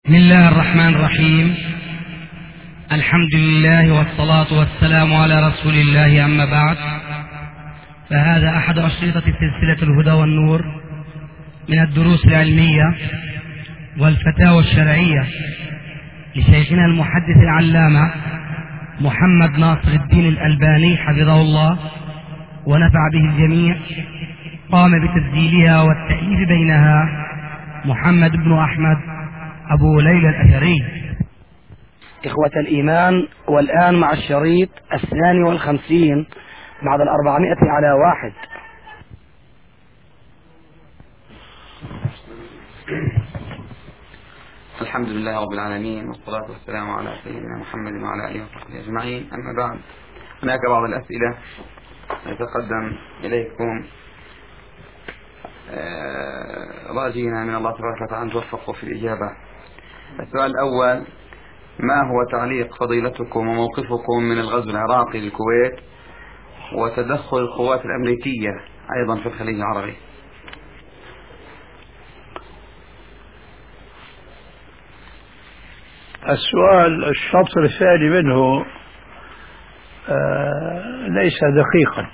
بسم الله الرحمن الرحيم. الحمد لله والصلاة والسلام على رسول الله، أما بعد، فهذا أحد أشرطة سلسلة الهدى والنور من الدروس العلمية والفتاوى الشرعية لشيخنا المحدث العلامة محمد ناصر الدين الألباني حفظه الله ونفع به الجميع. قام بتسجيلها والتأليف بينها محمد بن أحمد أبو ليلى الأثري. إخوة الإيمان، والآن مع الشريط 52 بعد 400 على 1. الحمد لله رب العالمين، والصلاة والسلام على سيدنا محمد وعلى آله وصحبه أجمعين. أما بعد، هناك بعض الأسئلة نتقدم إليكم راجينا من الله تبارك وتعالى أن توفقوا في الإجابة. السؤال الأول: ما هو تعليق فضيلتكم وموقفكم من الغزو العراقي للكويت وتدخل القوات الأمريكية أيضا في الخليج العربي؟ السؤال الشطر الثاني منه ليس دقيقا،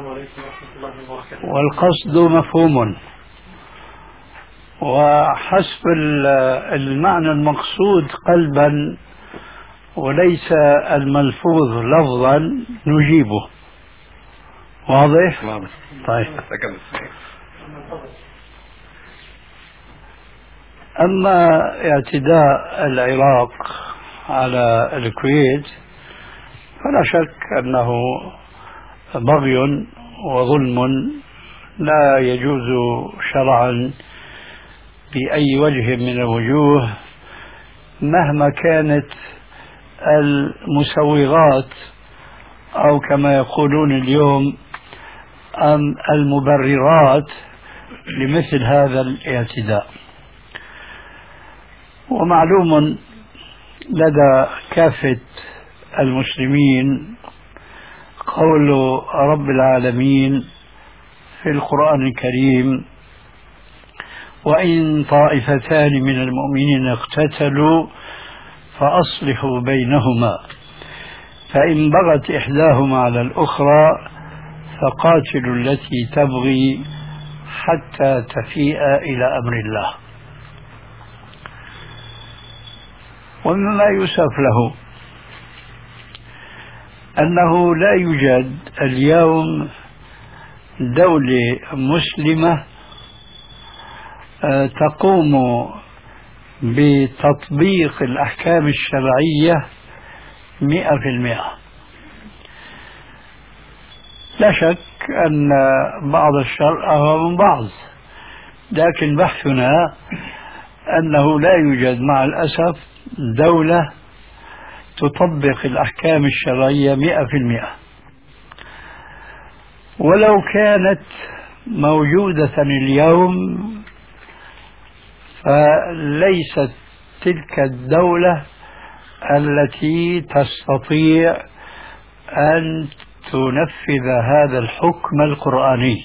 والقصد مفهوم، وحسب المعنى المقصود قلبا وليس الملفوظ لفظا نجيبه. واضح؟ طيب. أما اعتداء العراق على الكويت فلا شك أنه بغي وظلم لا يجوز شرعا بأي وجه من الوجوه، مهما كانت المسوغات أو كما يقولون اليوم المبررات لمثل هذا الاعتداء. ومعلوم لدى كافة المسلمين قول رب العالمين في القرآن الكريم: وإن طائفتان من المؤمنين اقتتلوا فأصلحوا بينهما فإن بغت إحداهما على الأخرى فقاتلوا التي تبغي حتى تفيء إلى أمر الله. ومما يؤسف له أنه لا يوجد اليوم دولة مسلمة تقوم بتطبيق الأحكام الشرعية 100%. لا شك أن بعض الشر أهوى من بعض، لكن بحثنا أنه لا يوجد مع الأسف دولة تطبق الأحكام الشرعية 100%. ولو كانت موجودة اليوم فليست تلك الدولة التي تستطيع أن تنفذ هذا الحكم القرآني.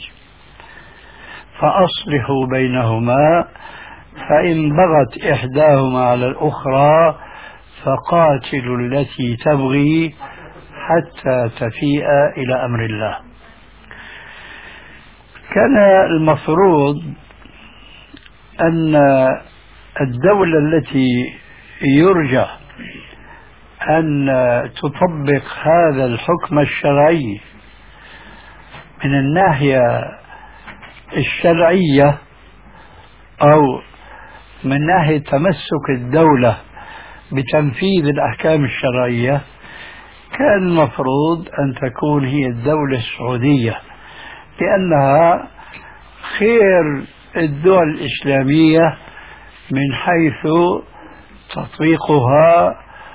فأصلحوا بينهما فإن بغت إحداهما على الأخرى فقاتلوا التي تبغي حتى تفيء إلى أمر الله. كان المفروض أن الدولة التي يرجى أن تطبق هذا الحكم الشرعي من الناحية الشرعية أو من ناحية تمسك الدولة بتنفيذ الأحكام الشرعية، كان المفروض أن تكون هي الدولة السعودية، لأنها خير الدول الإسلامية من حيث تطبيقها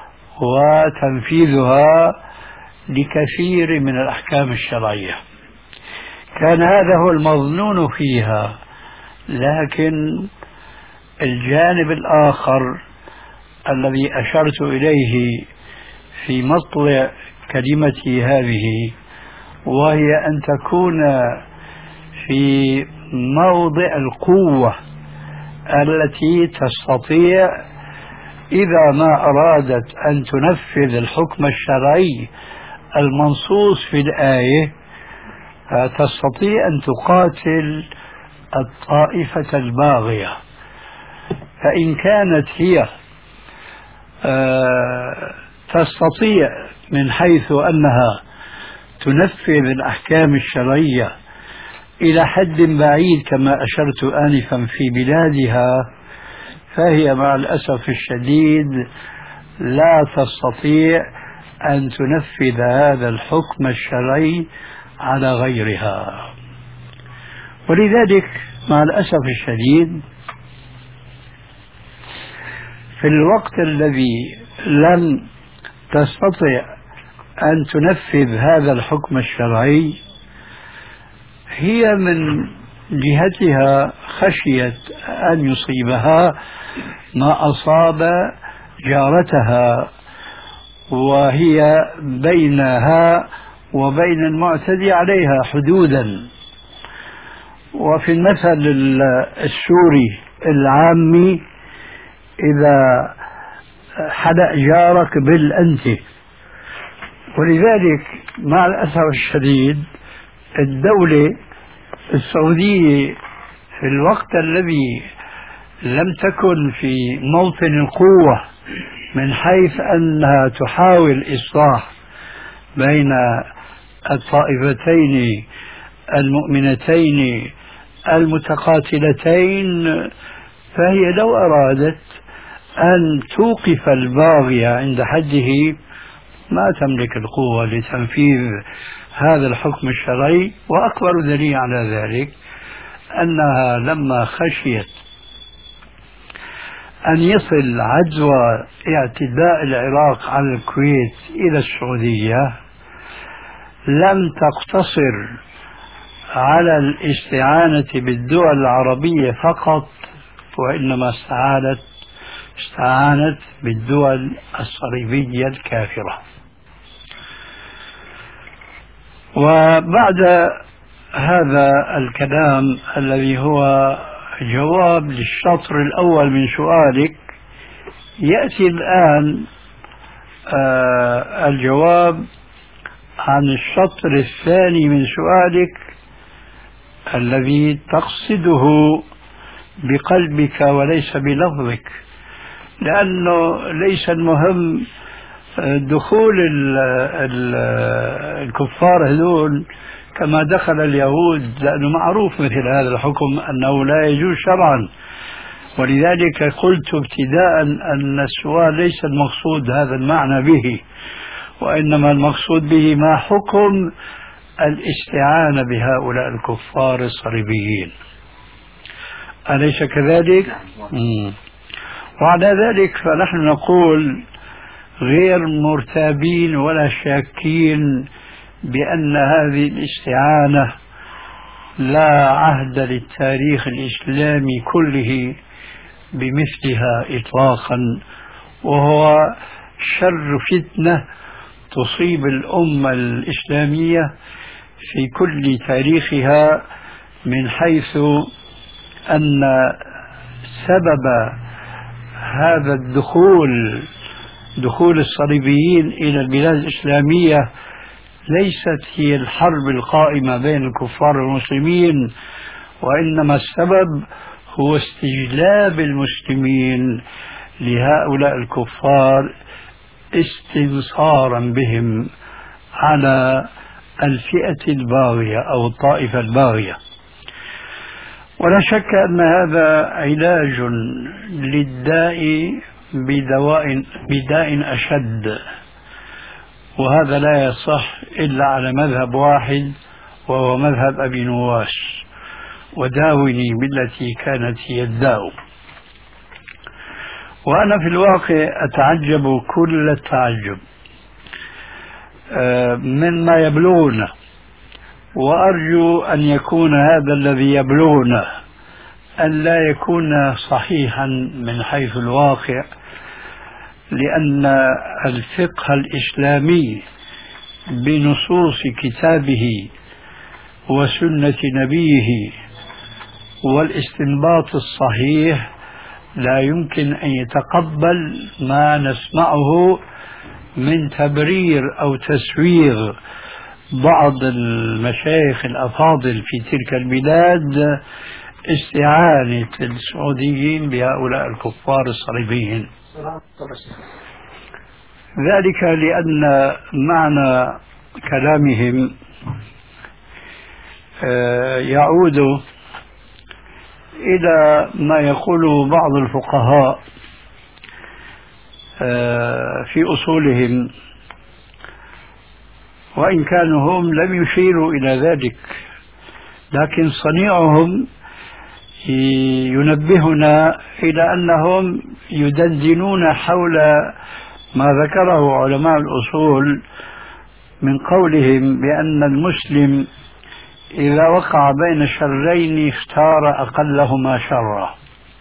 وتنفيذها لكثير من الأحكام الشرعية. كان هذا هو المظنون فيها. لكن الجانب الآخر الذي أشرت إليه في مطلع كلمتي هذه، وهي أن تكون في موضع القوة التي تستطيع إذا ما أرادت أن تنفذ الحكم الشرعي المنصوص في الآية تستطيع أن تقاتل الطائفة الباغية. فإن كانت هي تستطيع من حيث أنها تنفذ الأحكام الشرعية إلى حد بعيد كما أشرت آنفا في بلادها، فهي مع الأسف الشديد لا تستطيع أن تنفذ هذا الحكم الشرعي على غيرها. ولذلك مع الأسف الشديد في الوقت الذي لم تستطع أن تنفذ هذا الحكم الشرعي، هي من جهتها خشيت أن يصيبها ما أصاب جارتها، وهي بينها وبين المعتدي عليها حدودا. وفي المثل السوري العامي إذا حدأ جارك بالأنت. ولذلك مع الأسف الشديد الدولة السعودية في الوقت الذي لم تكن في موطن القوة من حيث أنها تحاول إصلاح بين الطائفتين المؤمنتين المتقاتلتين، فهي لو أرادت أن توقف الباغي عند حده ما تملك القوة لتنفيذ هذا الحكم الشرعي. وأكبر دليل على ذلك أنها لما خشيت أن يصل عدوى اعتداء العراق على الكويت إلى السعودية لم تقتصر على الاستعانة بالدول العربية فقط، وإنما استعانت بالدول الصليبية الكافرة. وبعد هذا الكلام الذي هو جواب للشطر الأول من سؤالك، يأتي الآن الجواب عن الشطر الثاني من سؤالك الذي تقصده بقلبك وليس بلفظك، لأنه ليس المهم دخول الكفار هذول كما دخل اليهود، لأنه معروف مثل هذا الحكم أنه لا يجوز شرعا. ولذلك قلت ابتداء أن السؤال ليس المقصود هذا المعنى به، وإنما المقصود به ما حكم الاستعانة بهؤلاء الكفار الصليبيين، أليس كذلك؟ وعلى ذلك فنحن نقول غير مرتابين ولا شاكين بأن هذه الاستعانة لا عهد للتاريخ الإسلامي كله بمثلها إطلاقا، وهو شر فتنة تصيب الأمة الإسلامية في كل تاريخها، من حيث أن سبب هذا دخول الصليبيين إلى البلاد الإسلامية ليست هي الحرب القائمة بين الكفار والمسلمين، وإنما السبب هو استجلاب المسلمين لهؤلاء الكفار استنصارا بهم على الفئة الباغية أو الطائفة الباغية. ولا شك أن هذا علاج للداء بداء أشد، وهذا لا يصح إلا على مذهب واحد وهو مذهب أبي نواس، وداوني بالتي كانت هي الداء. وأنا في الواقع أتعجب كل التعجب مما يبلغنا، وأرجو أن يكون هذا الذي يبلغنا أن لا يكون صحيحا من حيث الواقع، لأن الفقه الإسلامي بنصوص كتابه وسنة نبيه والاستنباط الصحيح لا يمكن أن يتقبل ما نسمعه من تبرير أو تسويغ بعض المشايخ الأفاضل في تلك البلاد استعانة السعوديين بهؤلاء الكفار الصليبيين. ذلك لأن معنى كلامهم يعود إلى ما يقوله بعض الفقهاء في أصولهم، وإن كانوا هم لم يشيروا إلى ذلك، لكن صنيعهم ينبهنا إلى أنهم يدندنون حول ما ذكره علماء الأصول من قولهم بأن المسلم إذا وقع بين شرين اختار أقلهما شرا.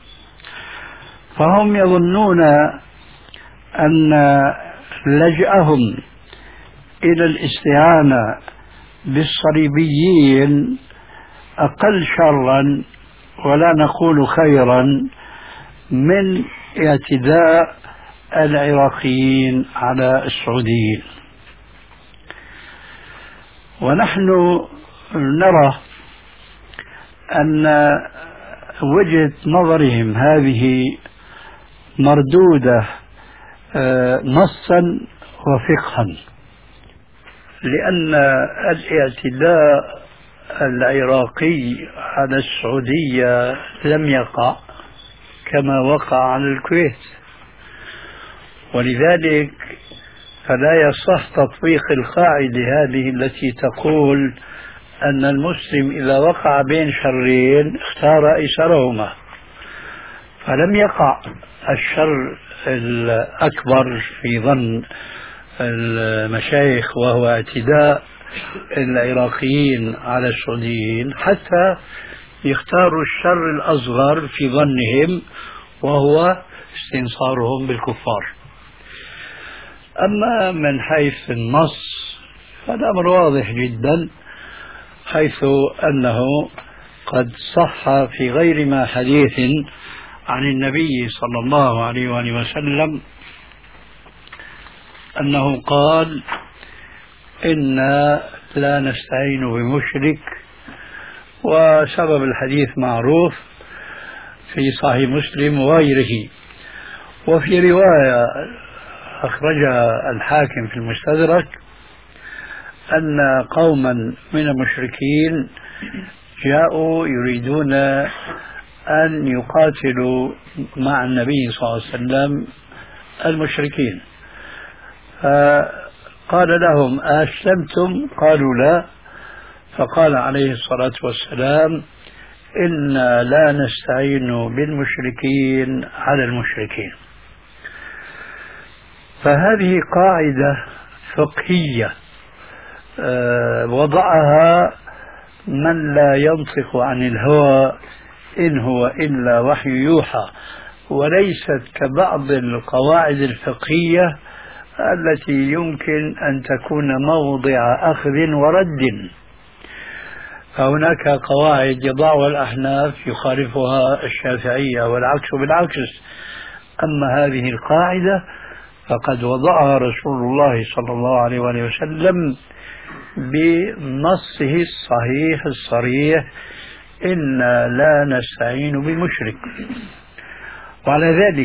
فهم يظنون أن لجأهم إلى الاستعانة بالصليبيين أقل شرا ولا نقول خيرا من اعتداء العراقيين على السعوديين. ونحن نرى أن وجهة نظرهم هذه مردودة نصا وفقها، لأن الاعتداء العراقي على السعودية لم يقع كما وقع على الكويت، ولذلك فلا يصح تطبيق القاعدة هذه التي تقول أن المسلم إذا وقع بين شرين اختار أيسرهما. فلم يقع الشر الأكبر في ظن المشايخ وهو اعتداء العراقيين على السعوديين، حتى يختاروا الشر الأصغر في ظنهم وهو استنصارهم بالكفار. أما من حيث النص فالأمر واضح جدا، حيث أنه قد صح في غير ما حديث عن النبي صلى الله عليه وآله وسلم أنه قال: إنا لا نستعين بمشرك. وسبب الحديث معروف في صحيح مسلم وغيره. وفي رواية أخرجها الحاكم في المستدرك أن قوما من المشركين جاءوا يريدون أن يقاتلوا مع النبي صلى الله عليه وسلم المشركين، فقال لهم: أسلمتم؟ قالوا لا. فقال عليه الصلاة والسلام: إنا لا نستعين بالمشركين على المشركين. فهذه قاعدة فقهية وضعها من لا ينطق عن الهوى إن هو إلا وحي يوحى، وليست كبعض القواعد الفقهية التي يمكن أن تكون موضع أخذ ورد. فهناك قواعد يضعها الأحناف يخالفها الشافعية والعكس بالعكس، أما هذه القاعدة فقد وضعها رسول الله صلى الله عليه وآله وسلم بنصه الصحيح الصريح: إنا لا نستعين بالمشرك. وعلى ذلك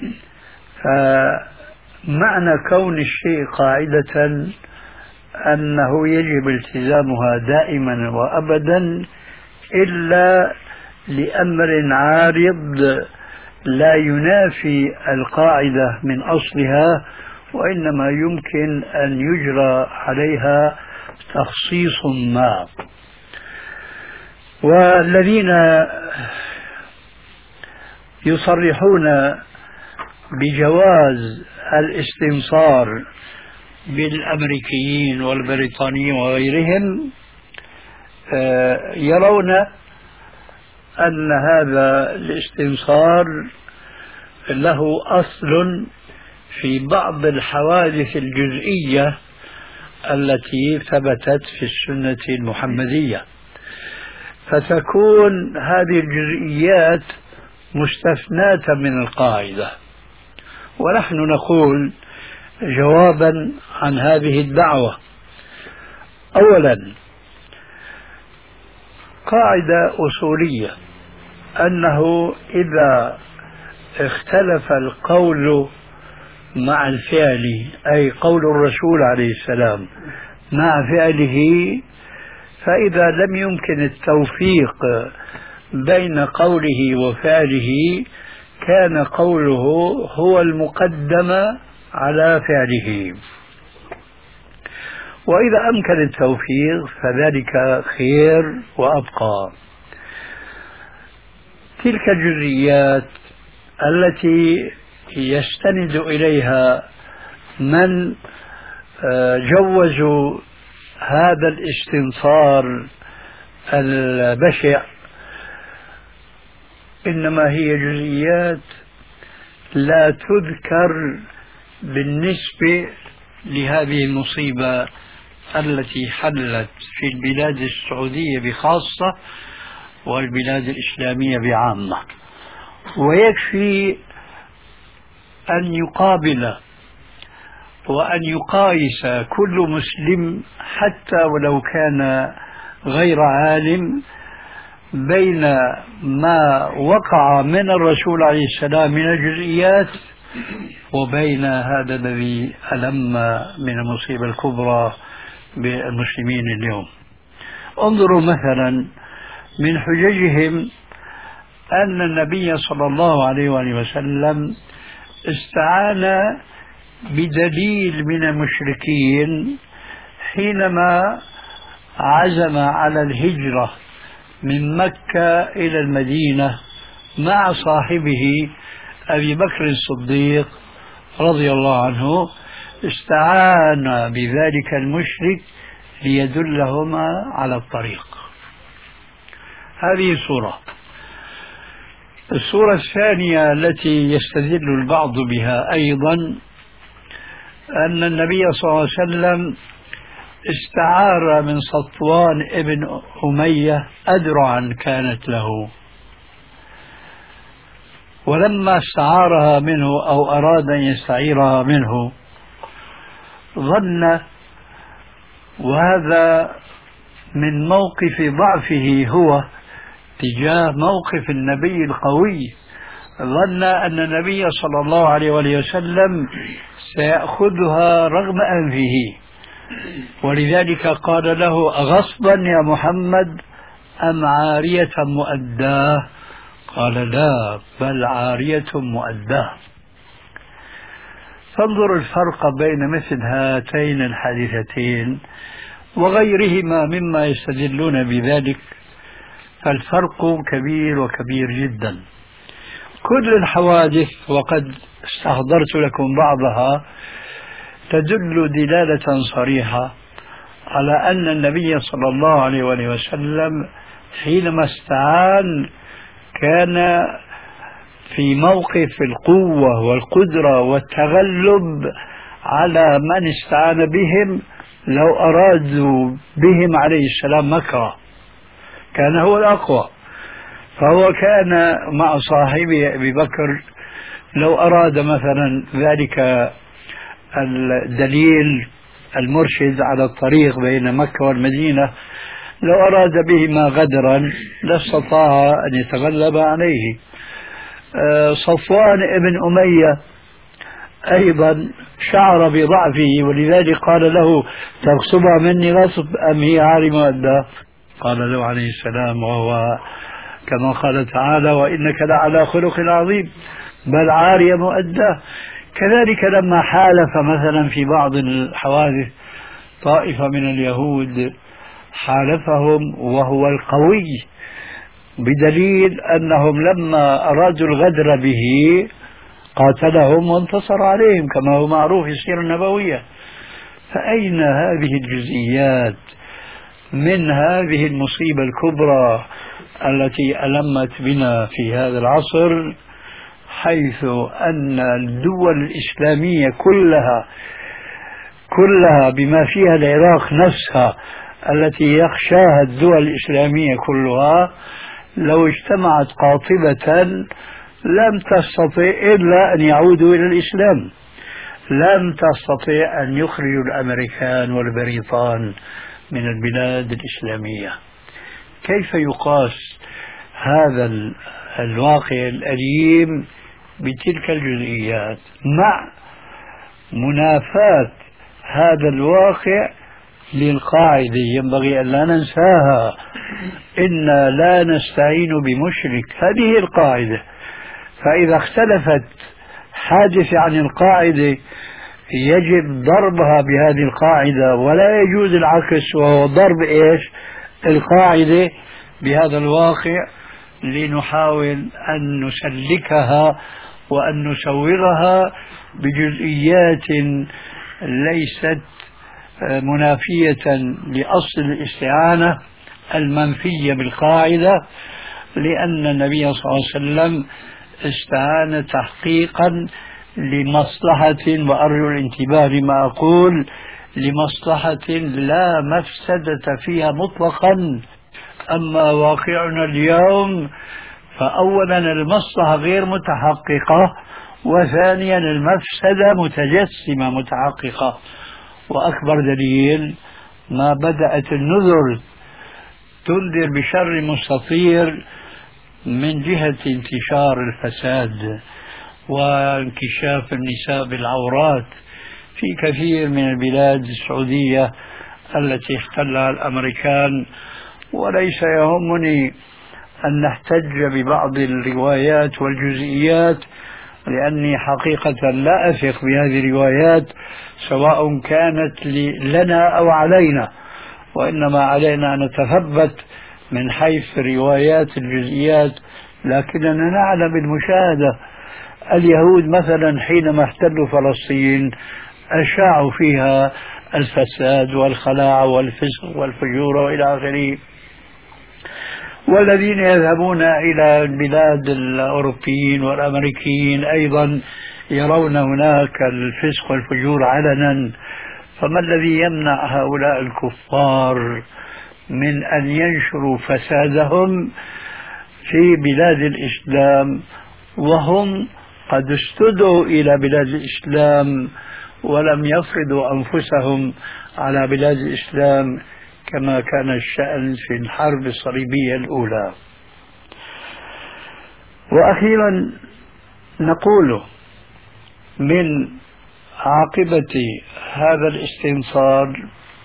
فمعنى كون الشيء قاعدة أنه يجب التزامها دائما وأبدا إلا لأمر عارض لا ينافي القاعدة من أصلها، وإنما يمكن أن يجرى عليها تخصيص ما. والذين يصرحون بجواز الاستنصار بالأمريكيين والبريطانيين وغيرهم يرون أن هذا الاستنصار له أصل في بعض الحوادث الجزئية التي ثبتت في السنة المحمدية، فتكون هذه الجزئيات مستثناة من القاعدة. ونحن نقول جوابا عن هذه الدعوة: أولا، قاعدة أصولية أنه إذا اختلف القول مع الفعل، أي قول الرسول عليه السلام مع فعله، فإذا لم يمكن التوفيق بين قوله وفعله كان قوله هو المقدم على فعله، وإذا أمكن التوفيق فذلك خير وأبقى. تلك الجزئيات التي يستند إليها من جوزوا هذا الاستنصار البشع إنما هي جزئيات لا تذكر بالنسبة لهذه المصيبة التي حلت في البلاد السعودية بخاصة والبلاد الإسلامية بعامة. ويكفي أن يقابل وأن يقايس كل مسلم حتى ولو كان غير عالم بين ما وقع من الرسول عليه السلام من الجزئيات وبين هذا الذي ألم من المصيبة الكبرى بالمسلمين اليوم. انظروا مثلا من حججهم أن النبي صلى الله عليه وآله وسلم استعان بدليل من المشركين حينما عزم على الهجرة من مكة إلى المدينة مع صاحبه أبي بكر الصديق رضي الله عنه. استعان بذلك المشرك ليدلهما على الطريق. هذه صورة. الصورة الثانية التي يستدل البعض بها أيضا أن النبي صلى الله عليه وسلم استعار من صفوان ابن أمية أدرعا كانت له، ولما استعارها منه أو أراد أن يستعيرها منه ظن، وهذا من موقف ضعفه هو تجاه موقف النبي القوي، ظن أن النبي صلى الله عليه وسلم سيأخذها رغم أنفه، ولذلك قال له: أغصبا يا محمد أم عارية مؤداه؟ قال: لا، بل عارية مؤداه. فانظر الفرق بين مثل هاتين الحادثتين وغيرهما مما يستدلون بذلك، فالفرق كبير وكبير جدا. كل الحوادث وقد استحضرت لكم بعضها تدل دلالة صريحة على أن النبي صلى الله عليه وسلم حينما استعان كان في موقف القوة والقدرة والتغلب على من استعان بهم لو أرادوا بهم عليه السلام مكرا، كان هو الأقوى. فهو كان مع صاحبه أبي بكر لو أراد مثلا ذلك الدليل المرشد على الطريق بين مكة والمدينة، لو أراد بهما غدرا لاستطاع أن يتغلب عليه. صفوان ابن أمية أيضا شعر بضعفه، ولذلك قال له: تغصبها مني غصب أم هي عاري مؤداه؟ قال له عليه السلام وهو كما قال تعالى: وإنك لعلى خلق عظيم، بل عارية مؤداه. كذلك لما حالف مثلا في بعض الحوادث طائفة من اليهود حالفهم وهو القوي، بدليل أنهم لما أرادوا الغدر به قاتلهم وانتصر عليهم كما هو معروف في السيرة النبوية. فأين هذه الجزئيات من هذه المصيبة الكبرى التي ألمت بنا في هذا العصر، حيث أن الدول الإسلامية كلها بما فيها العراق نفسها التي يخشاها الدول الإسلامية كلها، لو اجتمعت قاطبة لم تستطع إلا أن يعودوا إلى الإسلام، لم تستطع أن يخرجوا الأمريكان والبريطان من البلاد الإسلامية. كيف يقاس هذا الواقع الأليم بتلك الجزئيات مع منافاة هذا الواقع للقاعدة ينبغي أن لا ننساها: إنا لا نستعين بمشرك. هذه القاعدة، فإذا اختلفت حادثة عن القاعدة يجب ضربها بهذه القاعدة، ولا يجوز العكس، وهو ضرب القاعدة بهذا الواقع لنحاول أن نسلكها وأن نسوغها بجزئيات ليست منافية لأصل الاستعانة المنفية بالقاعدة، لأن النبي صلى الله عليه وسلم استعان تحقيقا لمصلحة، وأرجو الانتباه لما أقول، لمصلحة لا مفسدة فيها مطلقا. أما واقعنا اليوم فأولا المصلحة غير متحققة، وثانيا المفسدة متجسمة متحققة. وأكبر دليل ما بدأت النذر تنذر بشر مستطير من جهة انتشار الفساد وانكشاف النساء بالعورات في كثير من البلاد السعودية التي احتلها الأمريكان. وليس يهمني أن نحتج ببعض الروايات والجزئيات، لأني حقيقة لا أثق بهذه الروايات سواء كانت لنا أو علينا، وإنما علينا أن نتثبت من حيث روايات الجزئيات. لكننا نعلم بالمشاهدة اليهود مثلا حينما احتلوا فلسطين أشاعوا فيها الفساد والخلاعة والفسق والفجور وإلى آخره، والذين يذهبون إلى البلاد الأوروبيين والأمريكيين أيضا يرون هناك الفسق والفجور علنا. فما الذي يمنع هؤلاء الكفار من أن ينشروا فسادهم في بلاد الإسلام، وهم قد استدعوا إلى بلاد الإسلام ولم يفرضوا أنفسهم على بلاد الإسلام كما كان الشأن في الحرب الصليبية الأولى. وأخيرا نقول من عاقبة هذا الاستنصار: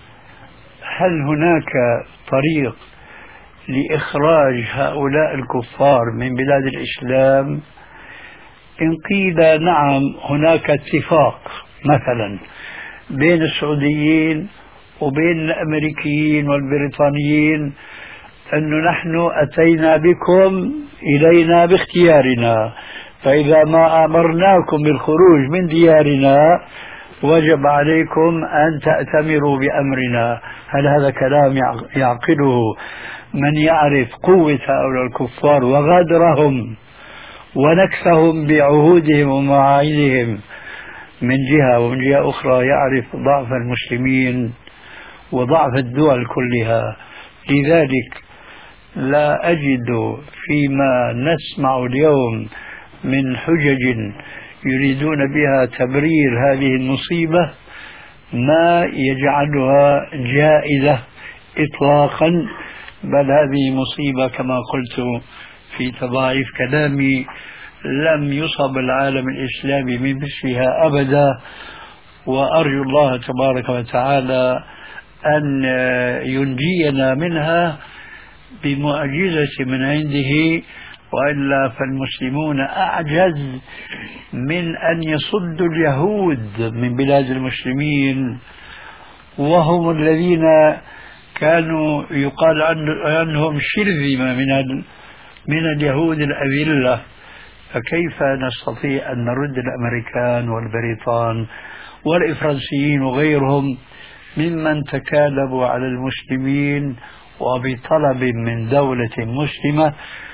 هل هناك طريق لإخراج هؤلاء الكفار من بلاد الإسلام؟ إن قيل نعم، هناك اتفاق مثلا بين السعوديين وبين الأمريكيين والبريطانيين أن نحن أتينا بكم إلينا باختيارنا، فإذا ما أمرناكم بالخروج من ديارنا وجب عليكم أن تأتمروا بأمرنا. هل هذا كلام يعقله من يعرف قوة هؤلاء الكفار وغدرهم ونكثهم بعهودهم ومواعيدهم من جهة، ومن جهة أخرى يعرف ضعف المسلمين وضعف الدول كلها؟ لذلك لا أجد فيما نسمع اليوم من حجج يريدون بها تبرير هذه المصيبة ما يجعلها جائزة إطلاقا، بل هذه مصيبة كما قلت في تضاعيف كلامي لم يصب العالم الإسلامي من مثلها أبدا. وأرجو الله تبارك وتعالى أن ينجينا منها بمعجزة من عنده، وإلا فالمسلمون أعجز من أن يصدوا اليهود من بلاد المسلمين، وهم الذين كانوا يقال عنهم شرذمة من اليهود الأذلة. فكيف نستطيع أن نرد الأمريكان والبريطان والفرنسيين وغيرهم ممن تكالبوا على المسلمين وبطلب من دولة مسلمة؟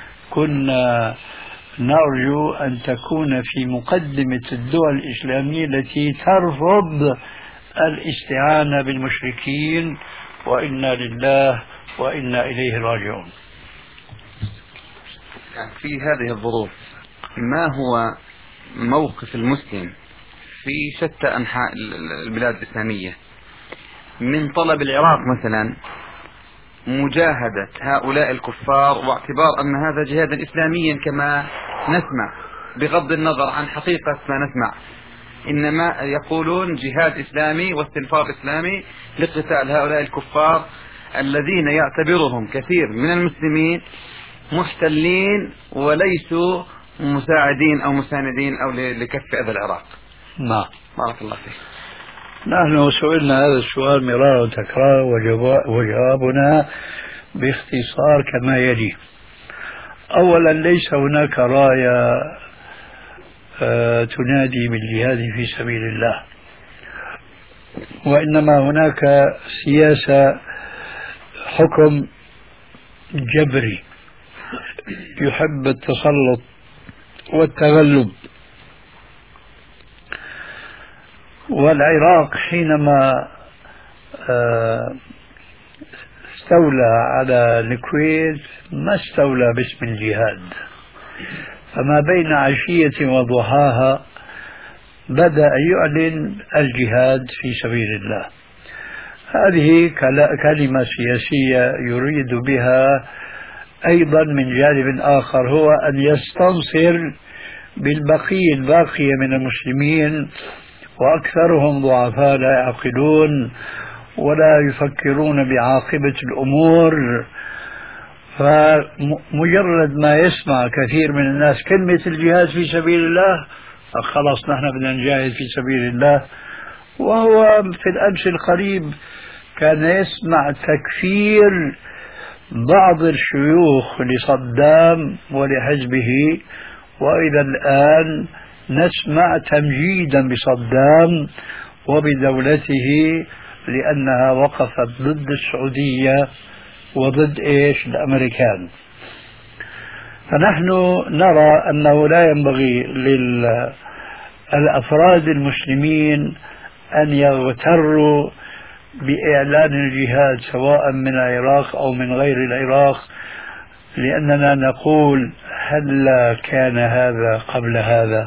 كنا نرجو أن تكون في مقدمة الدول الإسلامية التي ترفض الاستعانة بالمشركين، وإنا لله وإنا إليه راجعون. في هذه الظروف ما هو موقف المسلم في شتى أنحاء البلاد الإسلامية من طلب العراق مثلا مجاهدة هؤلاء الكفار، واعتبار أن هذا جهادا إسلاميا كما نسمع، بغض النظر عن حقيقة ما نسمع، إنما يقولون جهاد إسلامي واستنفار إسلامي لقتال هؤلاء الكفار الذين يعتبرهم كثير من المسلمين محتلين وليسوا مساعدين أو مساندين أو لكف أذى العراق. نعم. بارك الله فيك. نحن سئلنا هذا السؤال مرارا وتكرارا وجوابنا باختصار كما يلي. أولا، ليس هناك راية تنادي بالجهاد في سبيل الله، وإنما هناك سياسة حكم جبري يحب التسلط والتغلب. والعراق حينما استولى على الكويت ما استولى باسم الجهاد، فما بين عشية وضحاها بدأ يعلن الجهاد في سبيل الله. هذه كلمة سياسية يريد بها أيضا من جانب آخر هو أن يستنصر الباقية من المسلمين، وأكثرهم ضعفاء لا يعقلون ولا يفكرون بعاقبة الأمور، فمجرد ما يسمع كثير من الناس كلمة الجهاد في سبيل الله خلاص نحن بدنا نجاهد في سبيل الله. وهو في الأمس القريب كان يسمع تكفير بعض الشيوخ لصدام ولحزبه، وإلى الآن نسمع تمجيدا بصدام وبدولته لأنها وقفت ضد السعودية وضد الأمريكان. فنحن نرى أنه لا ينبغي للأفراد المسلمين أن يغتروا بإعلان الجهاد سواء من العراق أو من غير العراق، لأننا نقول هل كان هذا قبل هذا؟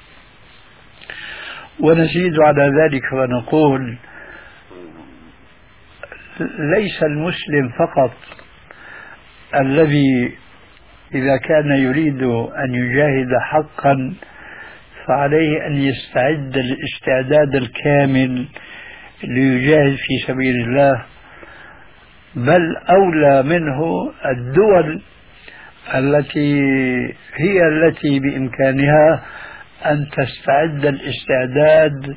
ونزيد على ذلك ونقول ليس المسلم فقط الذي إذا كان يريد أن يجاهد حقا فعليه أن يستعد الاستعداد الكامل ليجاهد في سبيل الله، بل أولى منه الدول التي بإمكانها أن تستعد الاستعداد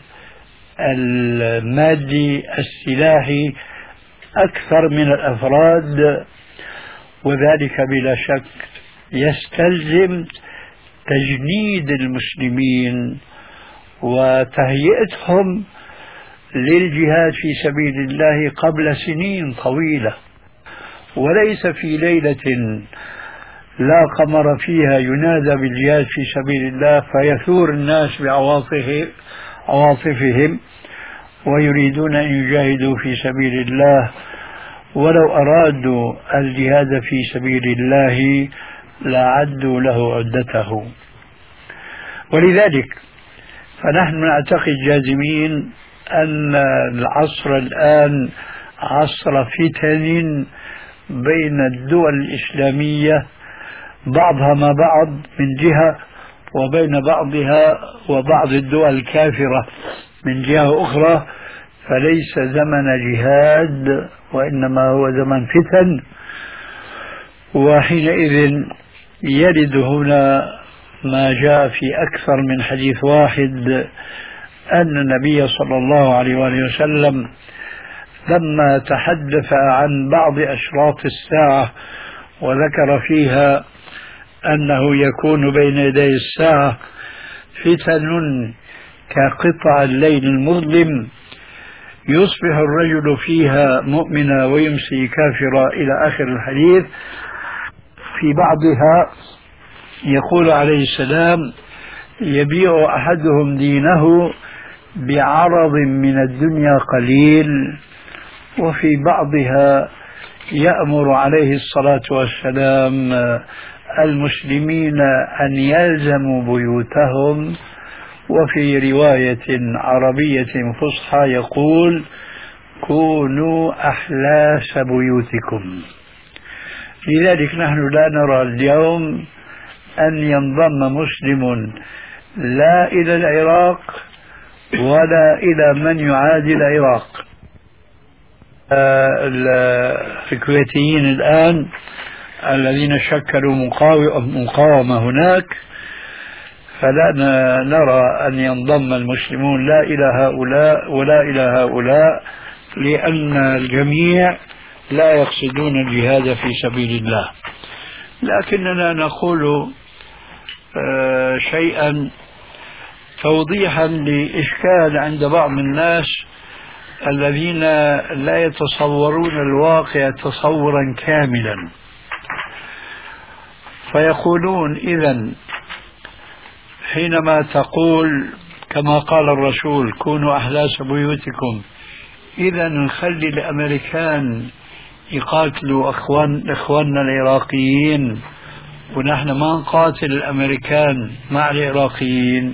المادي السلاحي أكثر من الأفراد، وذلك بلا شك يستلزم تجنيد المسلمين وتهيئتهم للجهاد في سبيل الله قبل سنين طويلة، وليس في ليلة لا قمر فيها ينادى بالجهاد في سبيل الله فيثور الناس بعواطفهم ويريدون أن يجاهدوا في سبيل الله، ولو أرادوا الجهاد في سبيل الله لعدوا له عدته. ولذلك فنحن نعتقد جازمين أن العصر الآن عصر فتن بين الدول الإسلامية بعضها مع بعض من جهة، وبين بعضها وبعض الدول الكافرة من جهة أخرى، فليس زمن جهاد وإنما هو زمن فتن. وحينئذ يرد هنا ما جاء في أكثر من حديث واحد أن النبي صلى الله عليه وآله وسلم لما تحدث عن بعض أشراط الساعة وذكر فيها أنه يكون بين يدي الساعة فتن كقطع الليل المظلم يصبح الرجل فيها مؤمنا ويمسي كافرا إلى آخر الحديث. في بعضها يقول عليه السلام يبيع أحدهم دينه بعرض من الدنيا قليل، وفي بعضها يأمر عليه الصلاة والسلام المسلمين أن يلزموا بيوتهم، وفي رواية عربية فصحى يقول كونوا أحلاس بيوتكم. لذلك نحن لا نرى اليوم أن ينضم مسلم لا إلى العراق ولا إلى من يعادي العراق. الكويتيين الآن الذين شكلوا مقاومة هناك، فلا نرى أن ينضم المسلمون لا إلى هؤلاء ولا إلى هؤلاء، لأن الجميع لا يقصدون الجهاد في سبيل الله. لكننا نقول شيئا توضيحا لإشكال عند بعض الناس الذين لا يتصورون الواقع تصورا كاملا، فيقولون إذن حينما تقول كما قال الرسول كونوا أحلاس بيوتكم، إذن نخلي الأمريكان يقاتلوا إخواننا العراقيين ونحن ما نقاتل الأمريكان مع العراقيين؟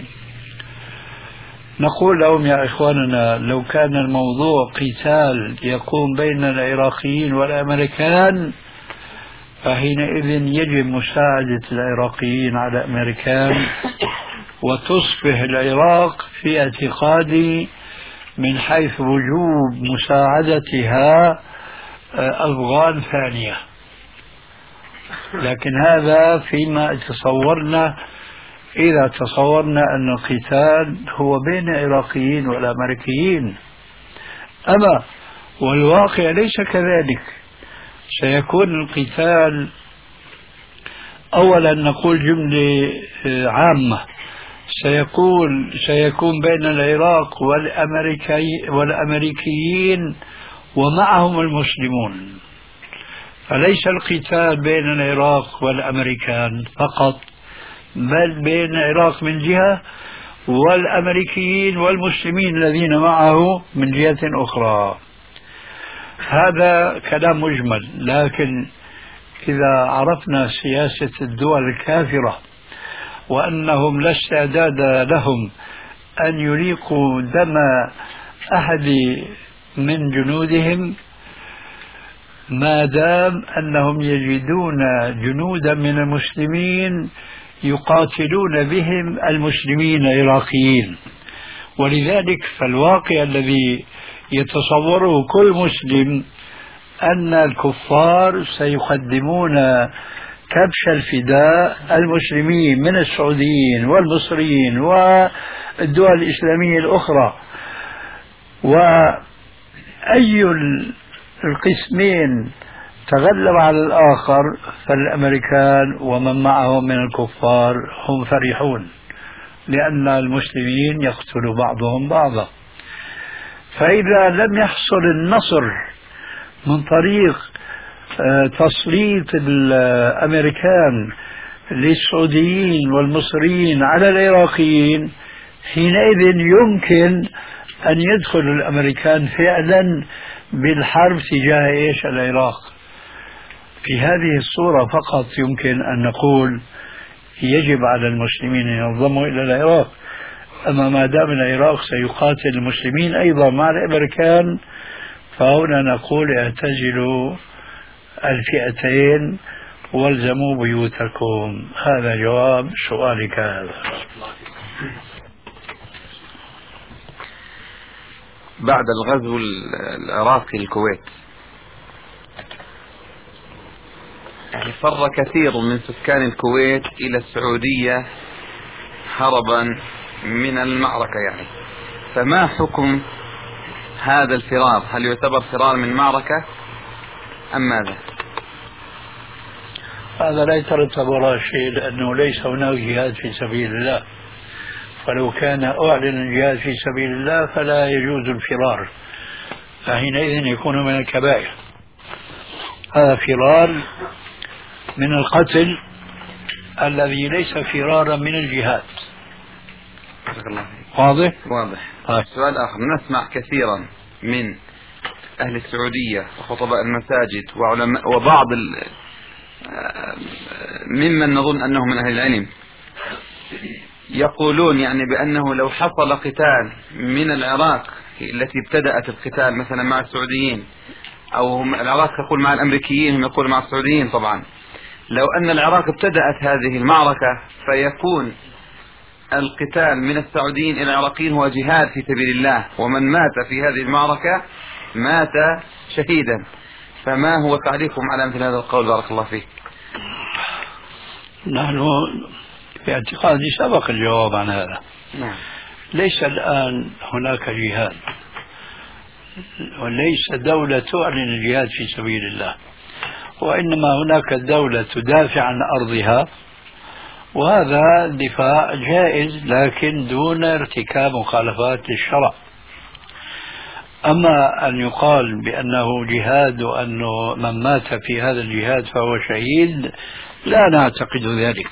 نقول لهم يا إخواننا لو كان الموضوع قتال يقوم بين العراقيين والأمريكان فحينئذ يجب مساعدة العراقيين على الأمريكان، وتصبح العراق في اعتقادي من حيث وجوب مساعدتها أفغان ثانية. لكن هذا فيما تصورنا، إذا تصورنا أن القتال هو بين العراقيين والأمريكيين. أما والواقع ليس كذلك، سيكون القتال أولا نقول جملة عامة، سيكون بين العراق والأمريكيين ومعهم المسلمون، فليس القتال بين العراق والأمريكان فقط، بل بين العراق من جهة والأمريكيين والمسلمين الذين معه من جهة أخرى. هذا كلام مجمل، لكن إذا عرفنا سياسة الدول الكافرة وأنهم لا استعداد لهم أن يريقوا دم أحد من جنودهم ما دام أنهم يجدون جنودا من المسلمين يقاتلون بهم المسلمين العراقيين. ولذلك فالواقع الذي يتصوره كل مسلم أن الكفار سيقدمون كبش الفداء المسلمين من السعوديين والمصريين والدول الإسلامية الأخرى، وأي القسمين تغلب على الآخر فالأمريكان ومن معهم من الكفار هم فرحون، لأن المسلمين يقتل بعضهم بعضا. فإذا لم يحصل النصر من طريق تسليط الأمريكان للسعوديين والمصريين على العراقيين، حينئذ يمكن أن يدخل الأمريكان فعلا بالحرب تجاه العراق. في هذه الصورة فقط يمكن أن نقول يجب على المسلمين أن ينضموا إلى العراق. أما ما دام العراق سيقاتل المسلمين أيضا مع الأمريكان، فهنا نقول اعتزلوا الفئتين والزموا بيوتكم. هذا جواب سؤالك هذا. بعد الغزو العراقي للكويت يعني فر كثير من سكان الكويت إلى السعودية هربا من المعركة يعني، فما حكم هذا الفرار؟ هل يعتبر فرار من معركة أم ماذا؟ هذا لا يترتب وراء شيء، لأنه ليس هناك جهاد في سبيل الله، فلو كان أعلن الجهاد في سبيل الله فلا يجوز الفرار، فحينئذ يكون من الكبائر. هذا فرار من القتل الذي ليس فرارا من الجهاد. واضح؟ واضح. سؤال آخر، نسمع كثيرا من أهل السعودية وخطباء المساجد وعلماء وبعض ممن نظن أنه من أهل العلم يقولون يعني بأنه لو حصل قتال من العراق التي ابتدأت القتال مثلا مع السعوديين، أو العراق تقول مع الأمريكيين، هم يقول مع السعوديين طبعا، لو أن العراق ابتدأت هذه المعركة فيكون القتال من السعوديين إلى العراقيين هو جهاد في سبيل الله، ومن مات في هذه المعركة مات شهيدا. فما هو تعليقكم على مثل هذا القول؟ بارك الله فيك. نحن في اعتقادي سبق الجواب عن هذا. نعم. ليس الآن هناك جهاد، وليس دولة تعلن الجهاد في سبيل الله، وإنما هناك دولة تدافع عن أرضها، وهذا دفاع جائز لكن دون ارتكاب مخالفات للشرع. أما أن يقال بأنه جهاد وأنه من مات في هذا الجهاد فهو شهيد، لا نعتقد ذلك.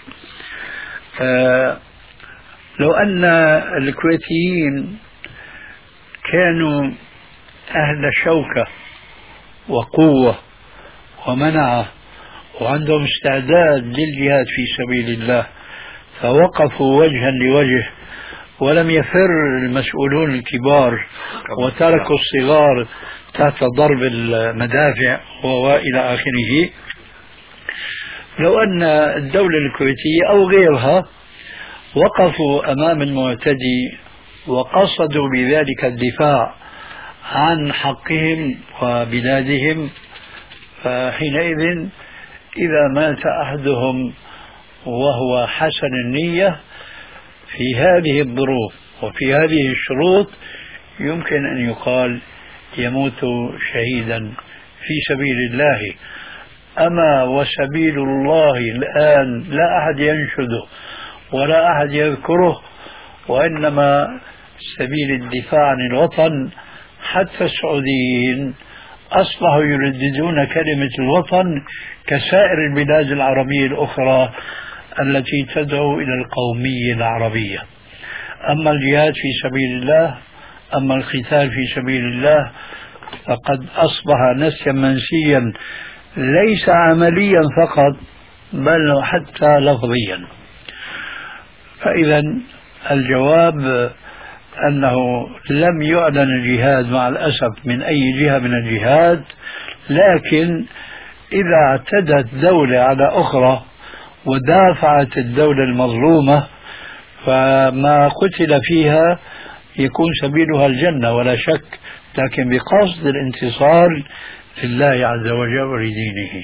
لو أن الكويتيين كانوا أهل شوكة وقوة ومنعة وعندهم استعداد للجهاد في سبيل الله فوقفوا وجها لوجه ولم يفر المسؤولون الكبار وتركوا الصغار تحت ضرب المدافع وإلى آخره، لو أن الدولة الكويتية أو غيرها وقفوا أمام المعتدي وقصدوا بذلك الدفاع عن حقهم وبلادهم، فحينئذ إذا مات أحدهم وهو حسن النية في هذه الظروف وفي هذه الشروط يمكن أن يقال يموت شهيدا في سبيل الله. أما وسبيل الله الآن لا أحد ينشده ولا أحد يذكره، وإنما سبيل الدفاع عن الوطن. حتى السعوديين أصبحوا يرددون كلمة الوطن كسائر البلاد العربية الأخرى التي تدعو إلى القومية العربية. أما الجهاد في سبيل الله، أما القتال في سبيل الله، فقد أصبح نسيا منسيا ليس عمليا فقط بل حتى لفظيا. فإذا الجواب أنه لم يعلن الجهاد مع الأسف من أي جهة من الجهاد، لكن إذا اعتدت دولة على أخرى ودافعت الدولة المظلومة فما قتل فيها يكون سبيلها الجنة ولا شك، لكن بقصد الانتصار لله عز وجل ولدينه.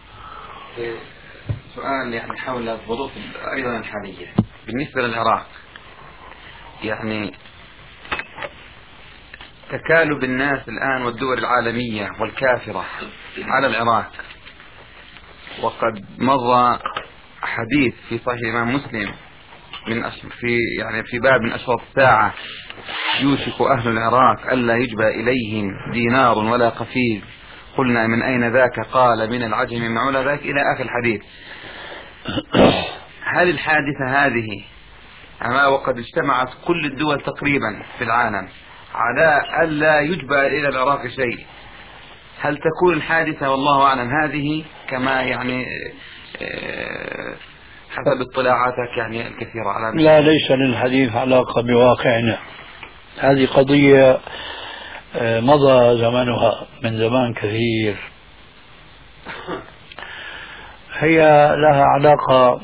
سؤال يعني حول الظروف أيضا الحالية بالنسبة للعراق، يعني تكالب الناس الآن والدول العالمية والكافرة على العراق، وقد مضى حديث في صحيح الإمام مسلم في باب من أشراط الساعة: يوشك أهل العراق ألا يجبى إليهم دينار ولا قفيز. قلنا من أين ذاك؟ قال من العجم من علا ذاك، إلى آخر الحديث. هل الحادثة هذه أما وقد اجتمعت كل الدول تقريبا في العالم على ألا يجبى إلى العراق شيء، هل تكون الحادثة والله أعلم هذه كما يعني حسب اطلاعاتك يعني الكثيرة على لا، ليس للحديث علاقة بواقعنا. هذه قضية مضى زمنها من زمان كثير. هي لها علاقة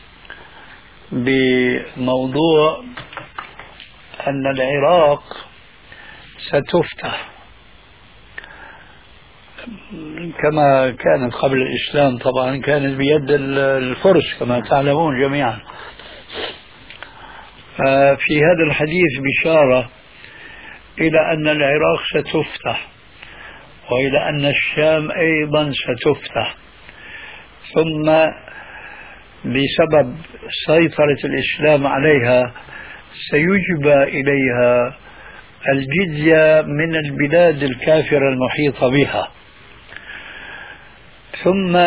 بموضوع أن العراق ستفتح كما كانت قبل الإسلام، طبعا كانت بيد الفرس كما تعلمون جميعا. في هذا الحديث بشارة إلى أن العراق ستفتح وإلى أن الشام أيضا ستفتح، ثم بسبب سيطرة الإسلام عليها سيجبى إليها الجزية من البلاد الكافرة المحيطة بها، ثم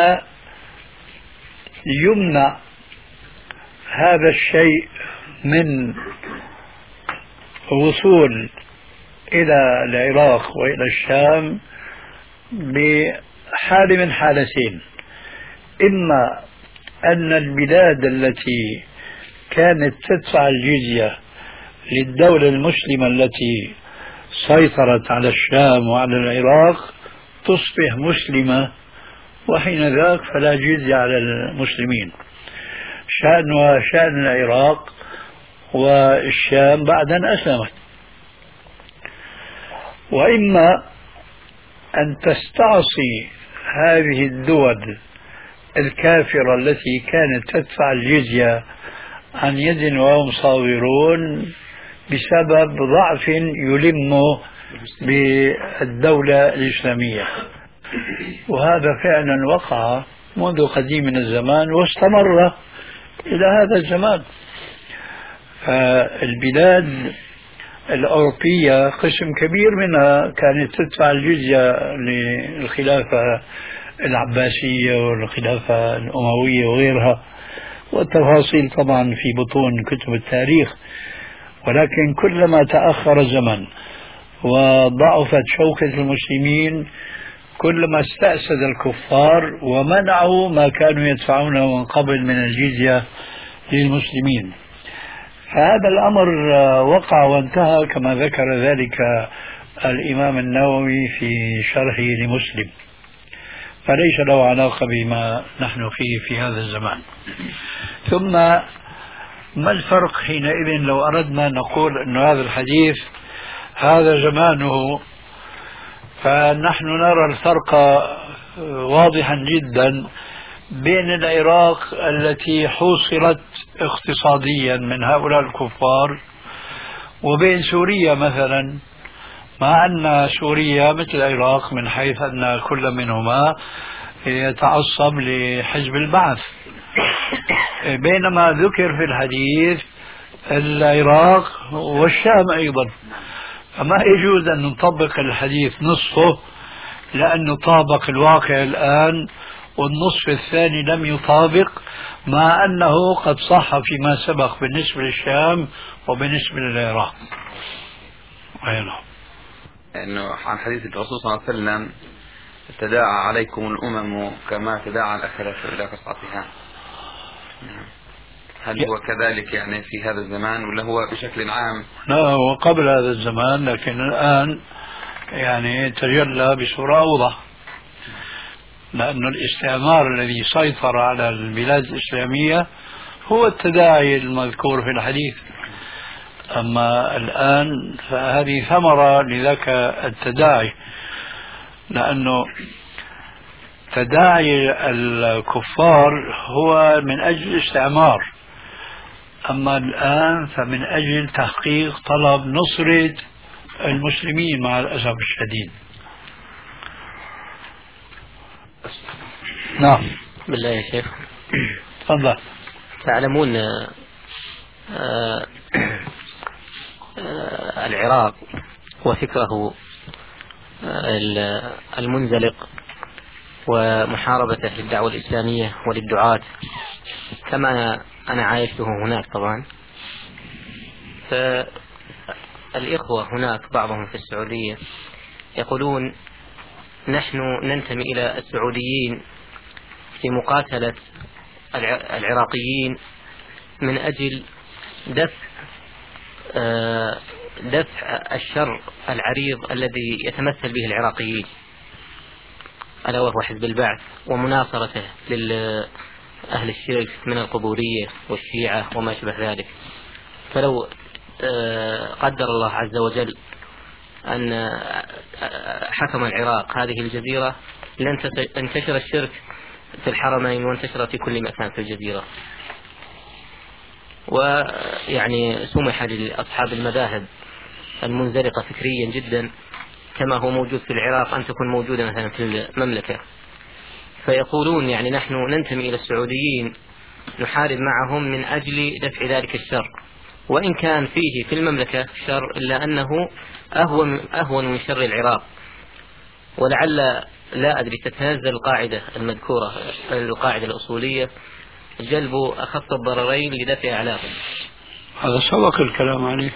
يمنع هذا الشيء من الوصول إلى العراق وإلى الشام بحال من حالتين: إما أن البلاد التي كانت تدفع الجزية للدولة المسلمة التي سيطرت على الشام وعلى العراق تصبح مسلمة، وحين ذاك فلا جزية على المسلمين. شأن العراق والشام بعد أن أسلمت. وإما أن تستعصي هذه الدول الكافرة التي كانت تدفع الجزية عن يد وهم صاغرون بسبب ضعف يلم بالدولة الإسلامية، وهذا فعلا وقع منذ قديم من الزمان واستمر إلى هذا الزمان. فالبلاد الأوروبية قسم كبير منها كانت تدفع الجزية للخلافة العباسية والخلافة الأموية وغيرها، والتفاصيل طبعا في بطون كتب التاريخ. ولكن كلما تأخر الزمن وضعفت شوكة المسلمين كلما استأسد الكفار ومنعوا ما كانوا يدفعونه من قبل من الجزية للمسلمين. فهذا الأمر وقع وانتهى كما ذكر ذلك الإمام النووي في شرحه لمسلم، فليس له علاقة بما نحن فيه في هذا الزمان. ثم ما الفرق حينئذ لو أردنا نقول أن هذا الحديث هذا زمانه؟ فنحن نرى الفرق واضحا جدا بين العراق التي حوصرت اقتصاديا من هؤلاء الكفار وبين سوريا مثلا، مع أن سوريا مثل العراق من حيث أن كل منهما يتعصب لحزب البعث، بينما ذكر في الحديث العراق والشام أيضا. فما يجوز أن نطبق الحديث نصفه لأنه طابق الواقع الآن والنصف الثاني لم يطابق، مع أنه قد صح فيما سبق بالنسبة للشام وبالنسبة للعراق. أنه عن حديث الرسول صلى الله عليه وسلم تداعى عليكم الأمم كما تداعى الأكلة إلى قصعتها، هل هو كذلك يعني في هذا الزمان ولا هو بشكل عام؟ لا، هو قبل هذا الزمان، لكن الآن يعني تجلى بصورة أوضح، لأن الاستعمار الذي سيطر على البلاد الإسلامية هو التداعي المذكور في الحديث. أما الآن فهذه ثمرة لذاك التداعي، لأنه تداعي الكفار هو من أجل الاستعمار، أما الآن فمن أجل تحقيق طلب نصرة المسلمين مع الأسف الشديد. نعم. بالله يا شيخ. تفضل. تعلمون العراق وفكره المنزلق ومحاربته للدعوة الإسلامية وللدعاة كما أنا عايشته هناك طبعا. فالإخوة هناك بعضهم في السعودية يقولون نحن ننتمي إلى السعوديين في مقاتلة العراقيين من أجل دفع الشر العريض الذي يتمثل به العراقيين، ألا وهو حزب البعث ومناصرته لأهل الشرك من القبورية والشيعة وما شبه ذلك. فلو قدر الله عز وجل أن حكم العراق هذه الجزيرة لانتشر الشرك في الحرمين وانتشر في كل مكان في الجزيرة، ويعني سمح لأصحاب المذاهب المنزلقة فكريا جدا كما هو موجود في العراق أن تكون موجودة مثلا في المملكة. فيقولون يعني نحن ننتمي إلى السعوديين نحارب معهم من أجل دفع ذلك الشر، وإن كان فيه في المملكة شر إلا أنه أهون من شر العراق. ولعل لا أدري تتنزل القاعدة المذكورة القاعدة الأصولية جلب أخف الضررين لدفع علاقه. هذا سبق الكلام عليه،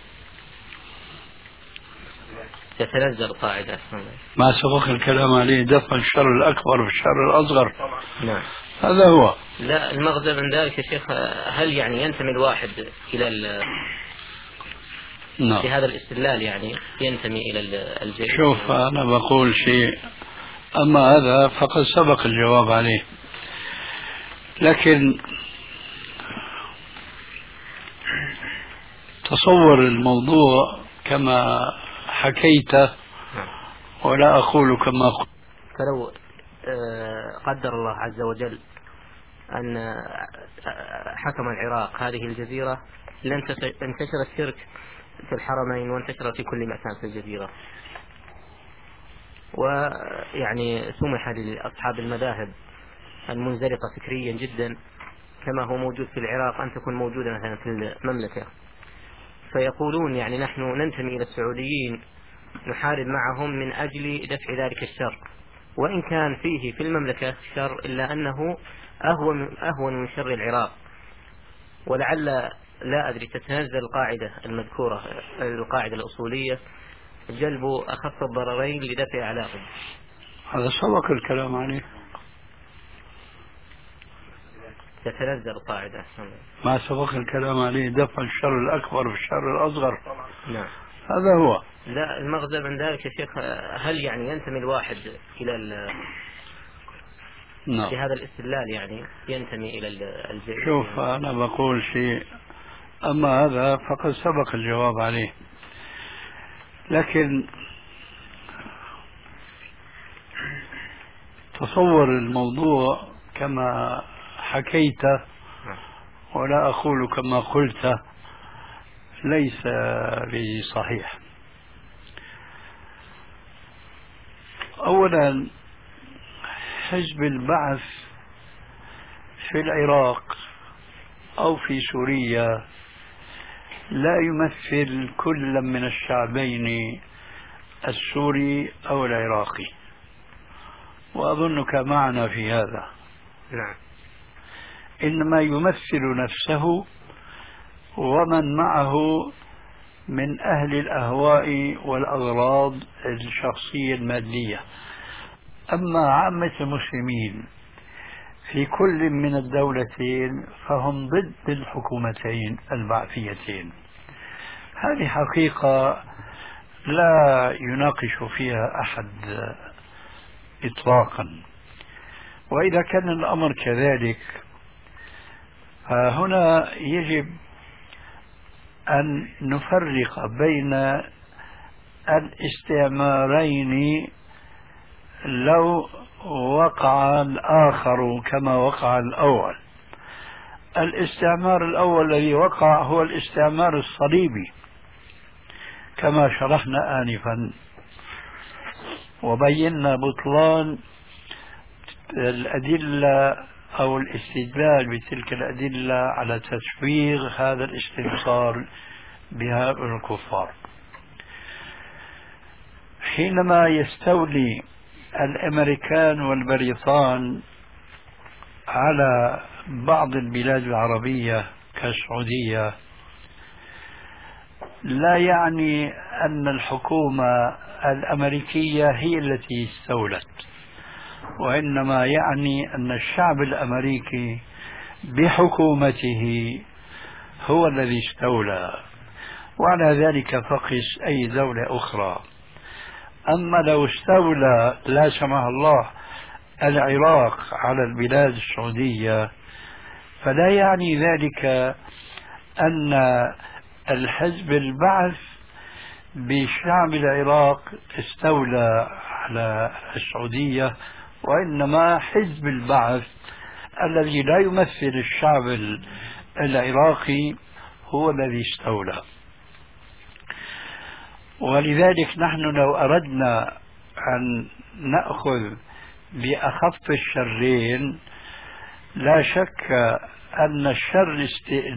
تتنزل القاعدة ما سبق الكلام عليه دفع الشر الأكبر بالشر الأصغر. نعم. هذا هو. لا، المغزى من ذلك يا شيخ، هل يعني ينتمي الواحد إلى في هذا الاستدلال، يعني ينتمي إلى الجيش؟ شوف، أنا بقول شيء، أما هذا فقد سبق الجواب عليه، لكن تصور الموضوع كما حكيته ولا أقول كما قلت. فلو قدر الله عز وجل أن حكم العراق هذه الجزيرة لانتشر الشرك في الحرمين وانتشر في كل مكان في الجزيرة، ويعني سمح لأصحاب المذاهب المنزلقة فكريا جدا كما هو موجود في العراق أن تكون موجودة مثلا في المملكة، فيقولون يعني نحن ننتمي إلى السعوديين نحارب معهم من أجل دفع ذلك الشر، وإن كان فيه في المملكة شر إلا أنه أهون من شر العراق، ولعل لا أدري تتنزل القاعدة المذكورة، القاعدة الأصولية، جلب أخف الضررين لدفع أعلاهم. هذا سبق الكلام عليه. تتنزل القاعدة، ما سبق الكلام عليه، دفع الشر الأكبر بالشر الأصغر. نعم، هذا هو. لا، المغزى من ذلك يا شيخ، هل يعني ينتمي الواحد إلى في هذا الاستدلال، يعني ينتمي إلى الجيش؟ شوف، أنا بقول شيء، أما هذا فقد سبق الجواب عليه، لكن تصور الموضوع كما حكيته ولا أقول كما قلت ليس بصحيح. أولا، حزب البعث في العراق أو في سوريا لا يمثل كلا من الشعبين السوري أو العراقي، وأظنك معنا في هذا. نعم. إنما يمثل نفسه ومن معه من أهل الأهواء والأغراض الشخصية المادية. أما عامة المسلمين في كل من الدولتين فهم ضد الحكومتين البعثيتين. هذه حقيقة لا يناقش فيها أحد إطلاقا. وإذا كان الأمر كذلك هنا يجب أن نفرق بين الاستعمارين لو وقع الآخر كما وقع الأول. الاستعمار الأول الذي وقع هو الاستعمار الصليبي كما شرحنا آنفا، وبينا بطلان الأدلة أو الاستدلال بتلك الأدلة على تسويغ هذا الاستبصار بهؤلاء الكفار. حينما يستولي الأمريكان والبريطان على بعض البلاد العربية كالسعودية، لا يعني أن الحكومة الأمريكية هي التي استولت، وإنما يعني أن الشعب الأمريكي بحكومته هو الذي استولى، وعلى ذلك فقس أي دولة أخرى. أما لو استولى لا سمح الله العراق على البلاد السعودية فلا يعني ذلك أن الحزب البعث بشعب العراق استولى على السعودية، وإنما حزب البعث الذي لا يمثل الشعب العراقي هو الذي استولى. ولذلك نحن لو أردنا أن نأخذ بأخف الشرين لا شك أن الشر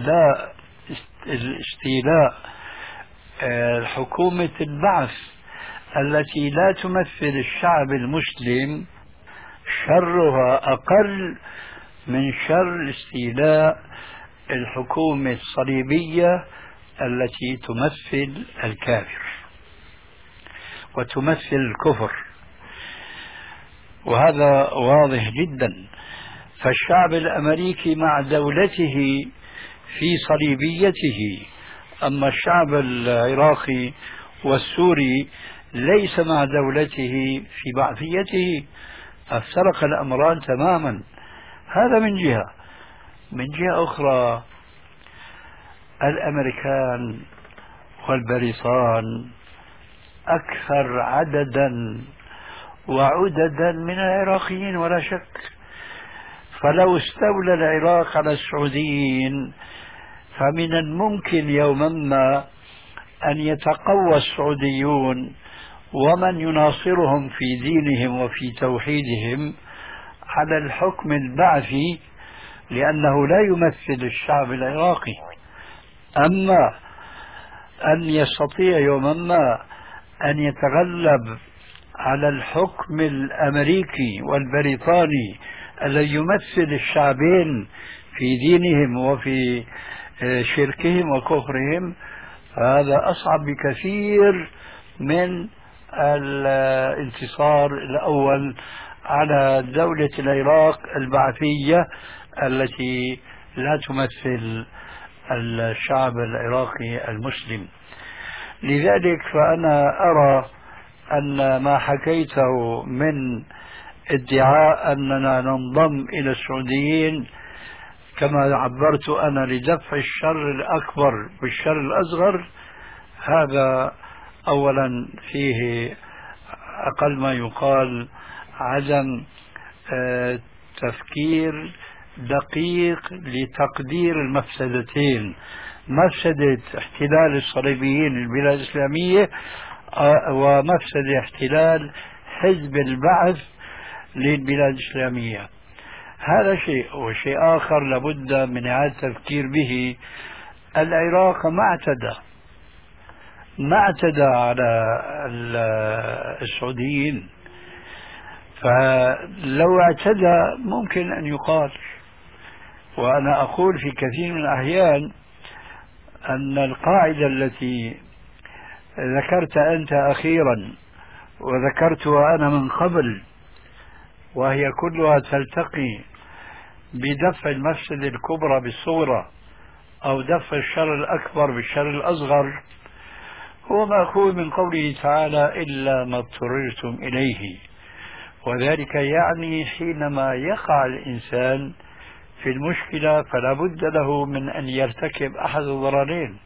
استيلاء حكومة البعث التي لا تمثل الشعب المسلم شرها أقل من شر استيلاء الحكومة الصليبية التي تمثل الكافر وتمثل الكفر، وهذا واضح جدا. فالشعب الأمريكي مع دولته في صليبيته، أما الشعب العراقي والسوري ليس مع دولته في بعثيته، افترق الأمران تماما. هذا من جهة. من جهة أخرى الأمريكان والبريطان أكثر عددا وعددا من العراقيين ولا شك، فلو استولى العراق على السعوديين فمن الممكن يوما ما أن يتقوى السعوديون ومن يناصرهم في دينهم وفي توحيدهم على الحكم البعثي، لأنه لا يمثل الشعب العراقي. أما أن يستطيع يوما ما أن يتغلب على الحكم الأمريكي والبريطاني الذي يمثل الشعبين في دينهم وفي شركهم وكفرهم، هذا أصعب بكثير من الانتصار الأول على دولة العراق البعثية التي لا تمثل الشعب العراقي المسلم. لذلك فأنا أرى أن ما حكيته من ادعاء أننا ننضم إلى السعوديين كما عبرت أنا لدفع الشر الأكبر بالشر الأصغر، هذا أولا فيه أقل ما يقال عدم تفكير دقيق لتقدير المفسدتين، مفسدة احتلال الصليبيين للبلاد الإسلامية ومفسدة احتلال حزب البعث للبلاد الإسلامية. هذا شيء. وشيء آخر لابد من إعادة التفكير به، العراق ما اعتدى على السعوديين، فلو اعتدى ممكن أن يقال. وأنا أقول في كثير من الأحيان أن القاعدة التي ذكرت أنت أخيرا وذكرتها أنا من قبل، وهي كلها تلتقي بدفع المفسدة الكبرى بالصغرى أو دفع الشر الأكبر بالشر الأصغر، هو مأخوذ من قوله تعالى إلا ما اضطررتم إليه. وذلك يعني حينما يقع الإنسان في المشكلة فلا بد له من أن يرتكب أحد الضررين.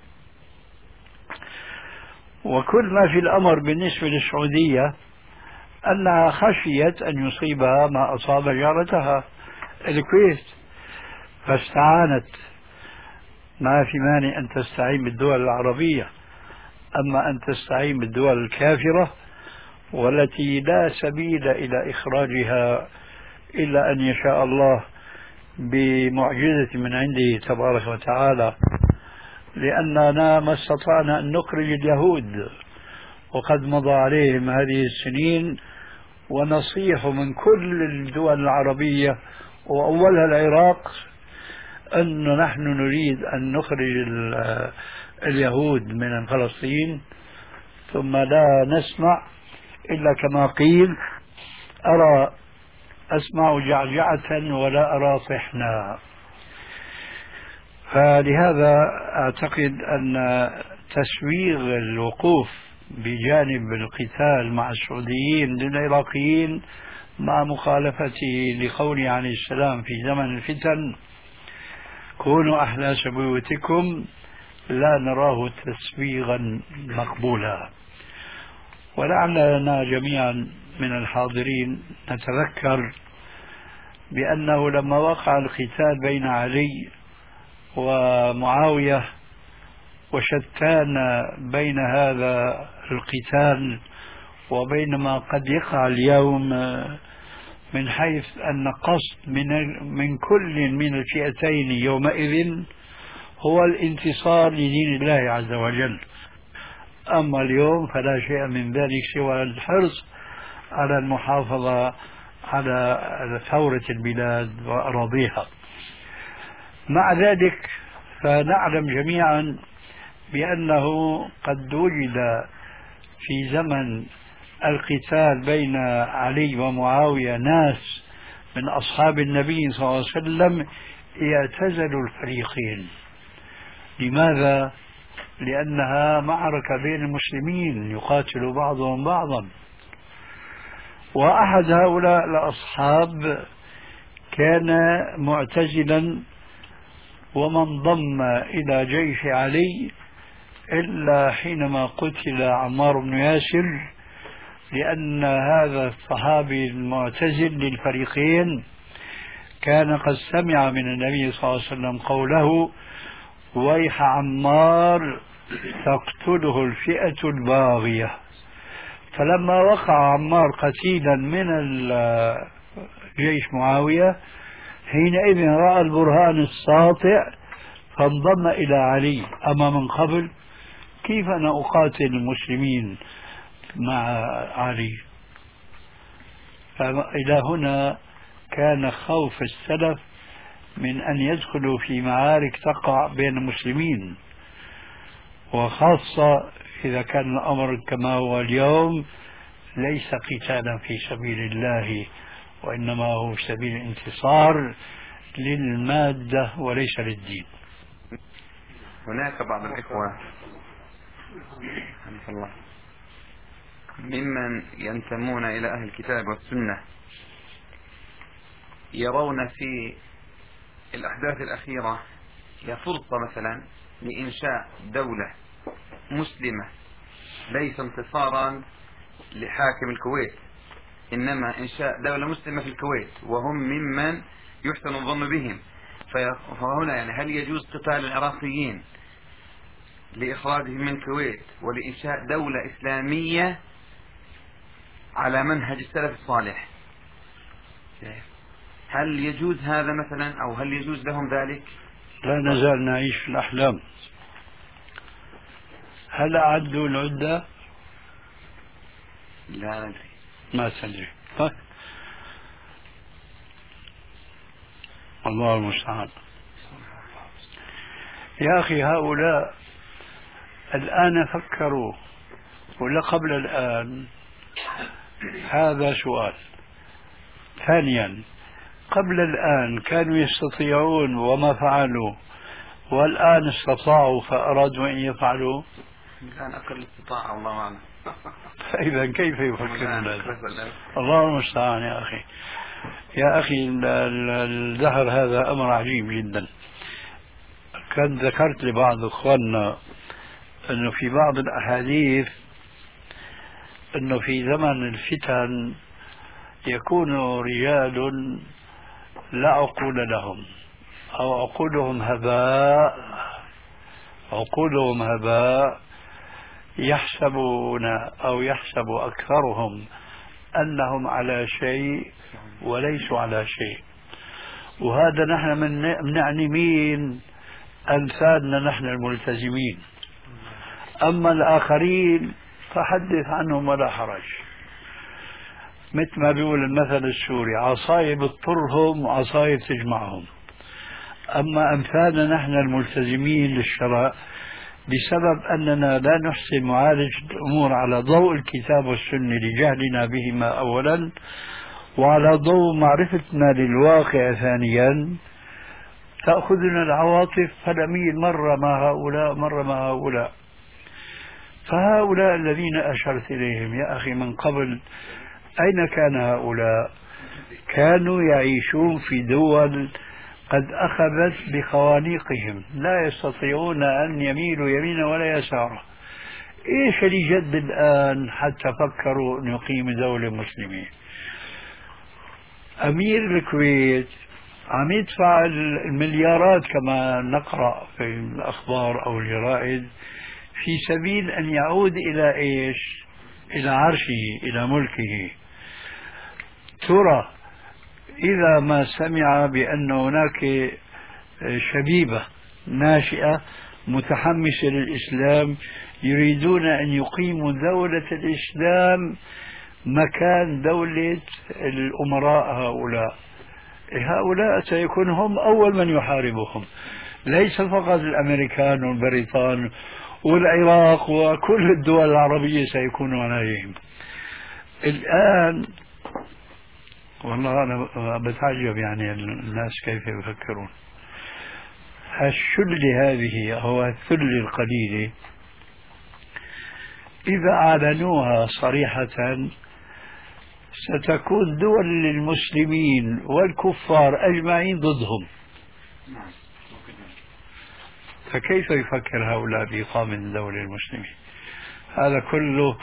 وكل ما في الأمر بالنسبة للسعودية أنها خشيت أن يصيبها ما أصاب جارتها الكويت، فاستعانت. ما في مانع أن تستعين بالدول العربية، أما أن تستعين بالدول الكافرة والتي لا سبيل إلى إخراجها إلا أن يشاء الله بمعجزة من عنده تبارك وتعالى، لأننا ما استطعنا أن نخرج اليهود وقد مضى عليهم هذه السنين، ونصيح من كل الدول العربية وأولها العراق أن نحن نريد أن نخرج اليهود من فلسطين، ثم لا نسمع إلا كما قيل أسمع جعجعة ولا أرى طحنا. فلهذا أعتقد أن تسويغ الوقوف بجانب القتال مع السعوديين للعراقيين مع مخالفته لقوله عليه السلام في زمن الفتن كونوا أحلاس بيوتكم لا نراه تسويغا مقبولا. ولعلنا جميعا من الحاضرين نتذكر بأنه لما وقع القتال بين علي ومعاوية وشتان بين هذا القتال وبين ما قد يقع اليوم، من حيث أن قصد من كل من الفئتين يومئذ هو الانتصار لدين الله عز وجل. أما اليوم فلا شيء من ذلك سوى الحرص على المحافظة على ثورة البلاد وأراضيها. مع ذلك فنعلم جميعا بأنه قد وجد في زمن القتال بين علي ومعاوية ناس من أصحاب النبي صلى الله عليه وسلم اعتزلوا الفريقين. لماذا؟ لأنها معركة بين المسلمين يقاتل بعضهم بعضا. وأحد هؤلاء الأصحاب كان معتزلا وما انضم إلى جيش علي إلا حينما قتل عمار بن ياسر، لأن هذا الصحابي المعتزل للفريقين كان قد سمع من النبي صلى الله عليه وسلم قوله: ويح عمار تقتله الفئة الباغية. فلما وقع عمار قتيلا من جيش معاوية حينئذ رأى البرهان الساطع فانضم إلى علي. أما من قبل كيف أنا أقاتل المسلمين مع علي؟ فإلى هنا كان خوف السلف من أن يدخلوا في معارك تقع بين المسلمين، وخاصة إذا كان الأمر كما هو اليوم ليس قتالا في سبيل الله، وإنما هو سبيل انتصار للمادة وليس للدين. هناك بعض الإخوة الله ممن ينتمون إلى أهل الكتاب والسنة يرون في الأحداث الأخيرة هي فرصة مثلا لإنشاء دولة مسلمة، ليس انتصارا لحاكم الكويت، إنما إنشاء دولة مسلمة في الكويت، وهم ممن يحسن الظن بهم. فهنا يعني هل يجوز قتال العراقيين لإخراجهم من الكويت ولإنشاء دولة إسلامية على منهج السلف الصالح؟ هل يجوز هذا مثلا، أو هل يجوز لهم ذلك؟ لا نزال نعيش في الأحلام. هل أعدوا العدة؟ لا ندري، ما تدري. الله المستعان. يا أخي هؤلاء الآن فكروا ولا قبل الآن؟ هذا سؤال. ثانيا، قبل الآن كانوا يستطيعون وما فعلوا، والآن استطاعوا فأرادوا أن يفعلوا. الآن أقل استطاعة الله أعلم. فإذا كيف يفكرون؟ الله المستعان. يا أخي يا أخي الدهر هذا أمر عجيب جدا. كان ذكرت لبعض إخواننا أنه في بعض الأحاديث أنه في زمن الفتن يكون رجال لا عقول لهم، أو عقولهم هباء، يحسبون أو يحسب أكثرهم أنهم على شيء وليسوا على شيء. وهذا نحن نعني مين؟ أمثالنا نحن الملتزمين. أما الآخرين فحدث عنهم ولا حرج. مثل ما بيقول المثل السوري: عصاية بتطرهم وعصاية تجمعهم. أما أمثالنا نحن الملتزمين للشرع بسبب أننا لا نحسن معالجة الأمور على ضوء الكتاب والسنة لجهلنا بهما أولا، وعلى ضوء معرفتنا للواقع ثانيا، تأخذنا العواطف فنميل مرة مع هؤلاء مرة مع هؤلاء. فهؤلاء الذين أشرت إليهم يا أخي من قبل أين كان هؤلاء؟ كانوا يعيشون في دول قد أخذت بخوانيقهم، لا يستطيعون أن يميلوا يمينا ولا يسارا. إيش اللي جد الآن حتى فكروا أن يقيموا دولة مسلمة؟ أمير الكويت عم يدفع المليارات كما نقرأ في الأخبار أو الجرائد في سبيل أن يعود إلى إيش؟ إلى عرشه، إلى ملكه. ترى إذا ما سمع بأن هناك شبيبة ناشئة متحمسة للإسلام يريدون أن يقيموا دولة الإسلام مكان دولة الأمراء هؤلاء سيكون هم أول من يحاربهم، ليس فقط الأمريكان والبريطان والعراق وكل الدول العربية سيكونون عليهم. الآن والله أنا بتعجب يعني الناس كيف يفكرون. الشل هذه أو الثل القليلة إذا أعلنوها صريحة ستكون دول المسلمين والكفار أجمعين ضدهم، فكيف يفكر هؤلاء بإقامة دولة المسلمين؟ هذا كله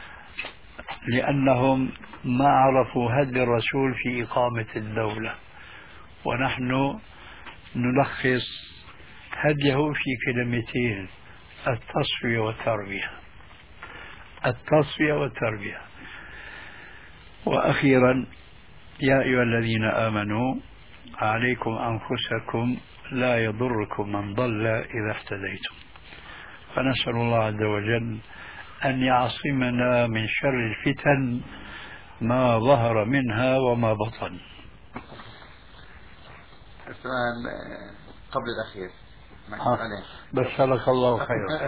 لأنهم ما عرفوا هدي الرسول في إقامة الدولة، ونحن نلخص هديه في كلمتين: التصفية والتربية. التصفية والتربية. وأخيرا، يا أيها الذين آمنوا عليكم أنفسكم لا يضركم من ضل إذا اهتديتم. فنسأل الله عز وجل أن يعصمنا من شر الفتن ما ظهر منها وما بطن. السؤال قبل الأخير بشرك الله خيرا.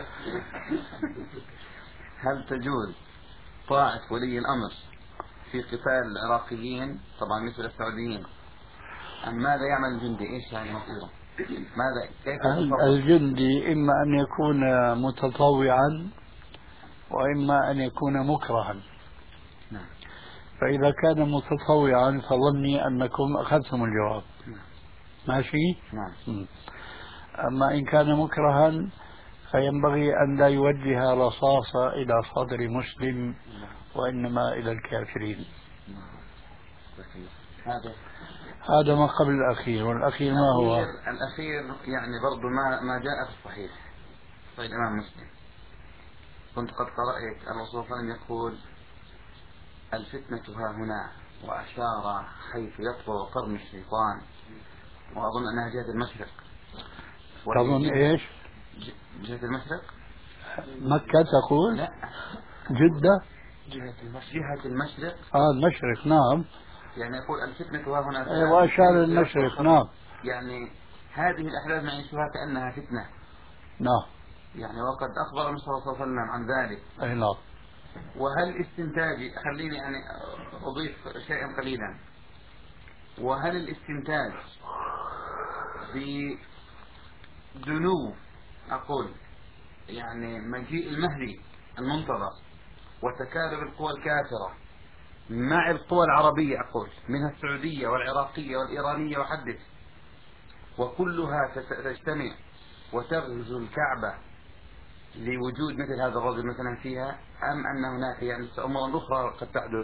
هل تجوز طاعة ولي الأمر في قتال العراقيين طبعا مثل السعوديين؟ أم ماذا يعمل الجندي؟ إيش يعني مصيره؟ ماذا كيف الجندي إما أن يكون متطوعا وإما أن يكون مكرها. نعم. فإذا كان متطوعا فظني أنكم أخذتم الجواب. نعم. ماشي؟ نعم. أما إن كان مكرها فينبغي أن لا يوجه رصاصة إلى صدر مسلم وإنما إلى الكافرين. هذا ما قبل الأخير. والأخير ما هو؟ الأخير يعني برضو ما جاء في الصحيح صحيح الإمام مسلم. كنت قد قرأت الرسول صلى الله عليه وسلم يقول: الفتنة ها هنا، وأشار حيث يطبع قرن الشيطان، وأظن أنها جهة المشرق. تظن إيش؟ جهة المشرق؟ مكة تقول؟ لا، جدة؟ جهة المشرق. المشرق، نعم. يعني يقول الفتنة ها هنا، وأشار المشرق، نعم. يعني هذه الأحداث نعيشها كأنها فتنة. نعم. يعني وقد أخبر النبي صلى الله عليه وسلم عن ذلك. أي نعم. وهل استنتاجي، خليني يعني أضيف شيئا قليلا، وهل الاستنتاج بدنو أقول يعني مجيء المهدي المنتظر وتكالب القوى الكافرة مع القوى العربية أقول منها السعودية والعراقية والإيرانية وحدث، وكلها تجتمع وتغزو الكعبة لوجود مثل هذا الرجل مثلا فيها، أم أن هناك يعني أمور أخرى قد تحدث؟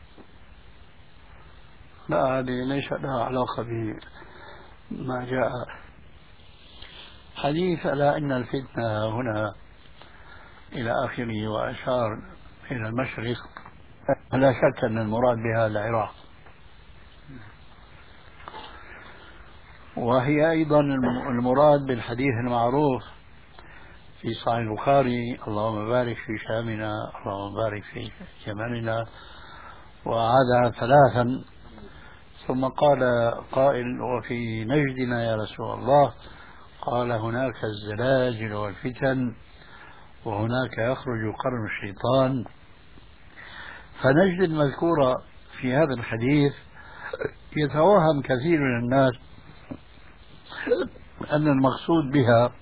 لا، هذه ليس لها علاقة بما جاء حديث على أن الفتنة هنا إلى آخره، وأشار إلى المشرق. لا شك أن المراد بها العراق، وهي أيضا المراد بالحديث المعروف في صحيح البخاري: اللهم بارك في شامنا، اللهم بارك في يمننا، وعادها ثلاثا. ثم قال قائل: وفي نجدنا يا رسول الله؟ قال: هناك الزلازل والفتن، وهناك يخرج قرن الشيطان. فنجد المذكورة في هذا الحديث يتوهم كثير من الناس أن المقصود بها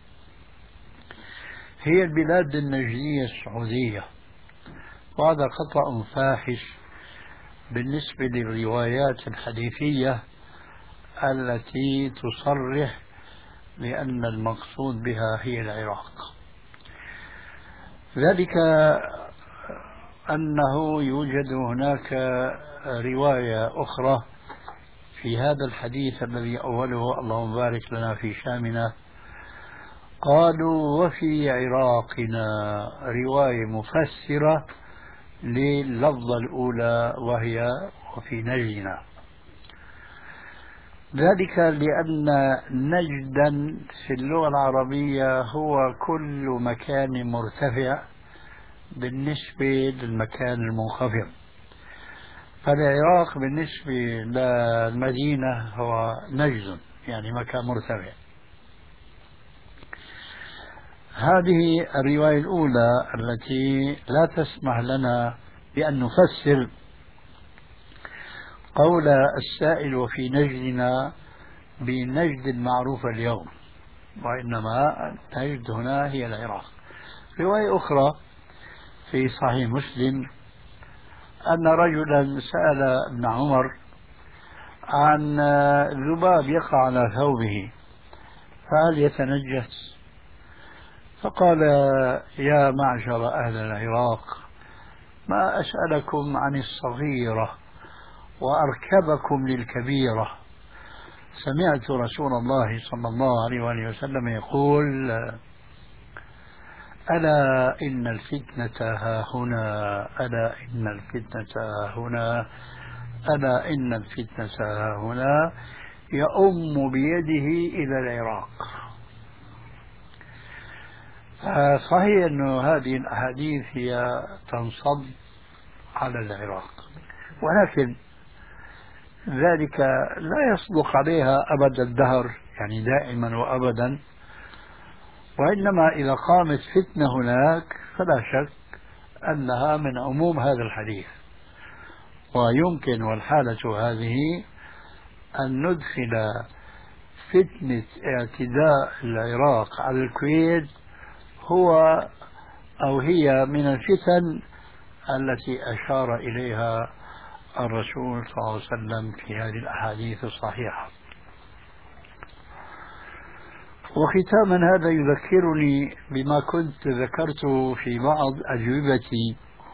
هي البلاد النجدية السعودية، وهذا خطأ فاحش بالنسبة للروايات الحديثية التي تصرح بأن المقصود بها هي العراق. ذلك أنه يوجد هناك رواية أخرى في هذا الحديث الذي أوله: اللهم بارك لنا في شامنا. قالوا: وفي عراقنا، رواية مفسرة لللفظة الأولى وهي وفي نجدنا. ذلك لأن نجدا في اللغة العربية هو كل مكان مرتفع بالنسبة للمكان المنخفض، فالعراق بالنسبة للمدينة هو نجد، يعني مكان مرتفع. هذه الرواية الأولى التي لا تسمح لنا بأن نفسر قول السائل وفي نجدنا بنجد المعروفة اليوم، وإنما نجد هنا هي العراق. رواية أخرى في صحيح مسلم أن رجلا سأل ابن عمر عن ذباب يقع على ثوبه فهل يتنجس؟ فقال: يا معشر أهل العراق، ما أسألكم عن الصغيرة وأركبكم للكبيرة. سمعت رسول الله صلى الله عليه وآله وسلم يقول: ألا إن الفتنة ها هنا، ألا إن الفتنة ها هنا، ألا إن الفتنة ها هنا، يؤم بيده إلى العراق. صحيح أن هذه الأحاديث هي تنصب على العراق، ولكن ذلك لا يصدق عليها أبد الدهر، يعني دائما وأبدا، وإنما إذا قامت فتنة هناك فلا شك أنها من عموم هذا الحديث. ويمكن والحالة هذه أن ندخل فتنة اعتداء العراق على الكويت هو أو هي من الفتن التي أشار إليها الرسول صلى الله عليه وسلم في هذه الأحاديث الصحيحة. وختاما هذا يذكرني بما كنت ذكرته في بعض أجوبتي،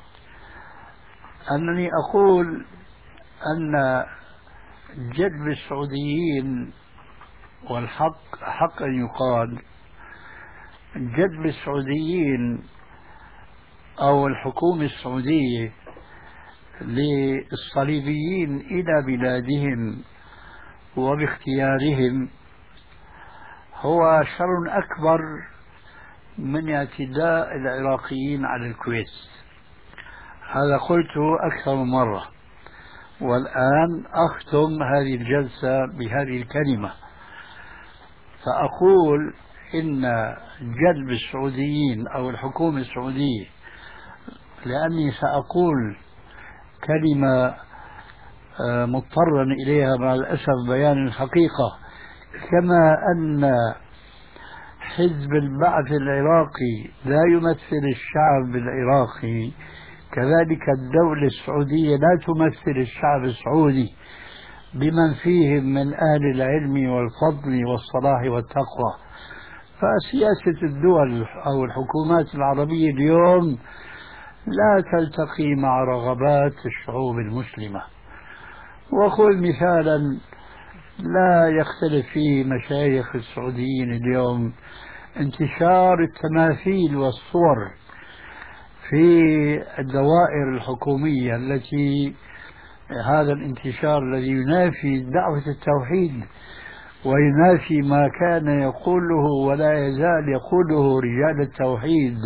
أنني أقول أن جذب السعوديين، والحق حق أن يقال، جذب السعوديين أو الحكومة السعودية للصليبيين إلى بلادهم وباختيارهم هو شر أكبر من اعتداء العراقيين على الكويت. هذا قلته أكثر من مرة، والآن أختم هذه الجلسة بهذه الكلمة، فأقول إن جلب السعوديين أو الحكومة السعودية، لأني سأقول كلمة مضطرا إليها مع الأسف بيان الحقيقة، كما أن حزب البعث العراقي لا يمثل الشعب العراقي، كذلك الدولة السعودية لا تمثل الشعب السعودي بمن فيهم من أهل العلم والفضل والصلاح والتقوى. فسياسة الدول أو الحكومات العربية اليوم لا تلتقي مع رغبات الشعوب المسلمة. وخذ مثالا لا يختلف فيه مشايخ السعوديين اليوم، انتشار التماثيل والصور في الدوائر الحكومية، التي هذا الانتشار الذي ينافي دعوة التوحيد وينافي ما كان يقوله ولا يزال يقوله رجال التوحيد.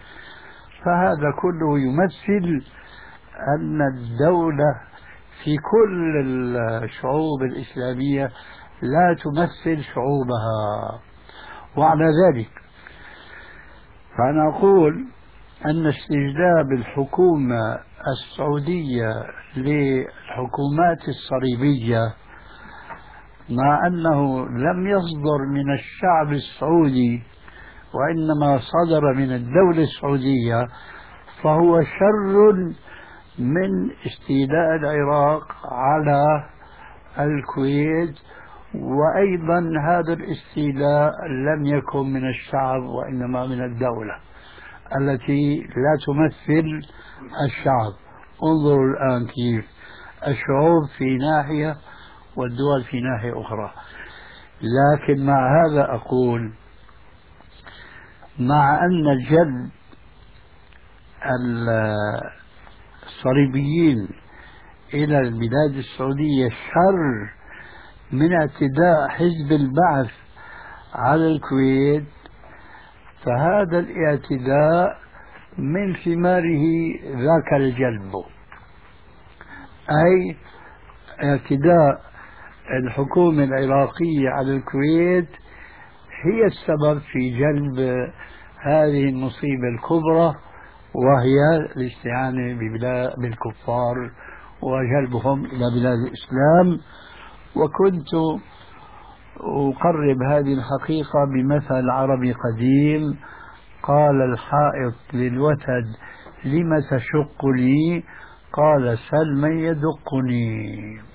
فهذا كله يمثل أن الدولة في كل الشعوب الإسلامية لا تمثل شعوبها. وعلى ذلك فأنا أقول أن استجلاب الحكومة السعودية للحكومات الصليبية، مع أنه لم يصدر من الشعب السعودي وإنما صدر من الدولة السعودية، فهو شر من استيلاء العراق على الكويت. وأيضا هذا الاستيلاء لم يكن من الشعب وإنما من الدولة التي لا تمثل الشعب. انظروا الآن كيف الشعوب في ناحية والدول في ناحية أخرى. لكن مع هذا أقول، مع أن جلب الصليبيين إلى البلاد السعودية شر من اعتداء حزب البعث على الكويت، فهذا الاعتداء من ثماره ذاك الجلب، أي اعتداء الحكومة العراقية على الكويت هي السبب في جلب هذه المصيبة الكبرى، وهي الاستعانة بالكفار وجلبهم إلى بلاد الإسلام. وكنت أقرب هذه الحقيقة بمثل عربي قديم: قال الحائط للوتد: لم تشق لي؟ قال: سل من يدقني.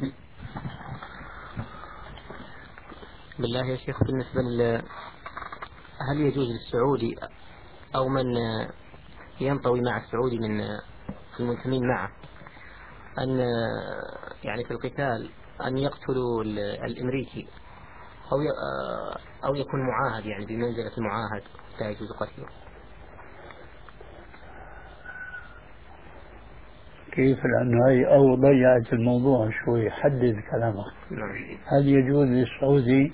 بالله يا شيخ، بالنسبة هل يجوز للسعودي أو من ينطوي مع السعودي من المنتمين معه أن يعني في القتال أن يقتلوا الأمريكي أو يكون معاهد، يعني بمنزلة المعاهد لا يجوز قتله؟ كيف؟ لأنه هي أو ضيعت الموضوع شوي، حدد كلامك. نعم. هل يجوز للسعودي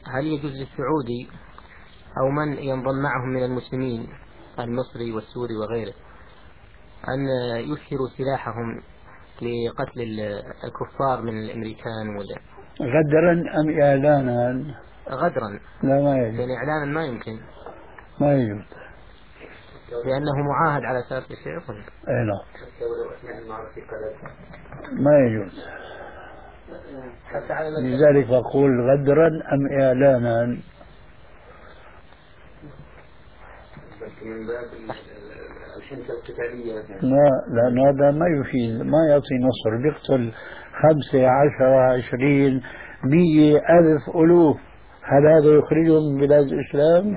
أو من ينضم معهم من المسلمين المصري والسوري وغيره أن يشهروا سلاحهم لقتل الكفار من الأمريكان غدرا أم إعلانا؟ غدرا. لا، ما يجوز. يعني إعلانا ما يمكن، ما يجوز لأنه معاهد على أساس الشيخ. أي نعم، ما يجوز. لذلك أقول غدرا أم إعلانا. من باب الحنكة القتالية. لا، لأن هذا ما يفيد، ما يعطي نصر. بيقتل 5 10 20 100 ألف ألوف، هل هذا يخرجهم من بلاد الإسلام؟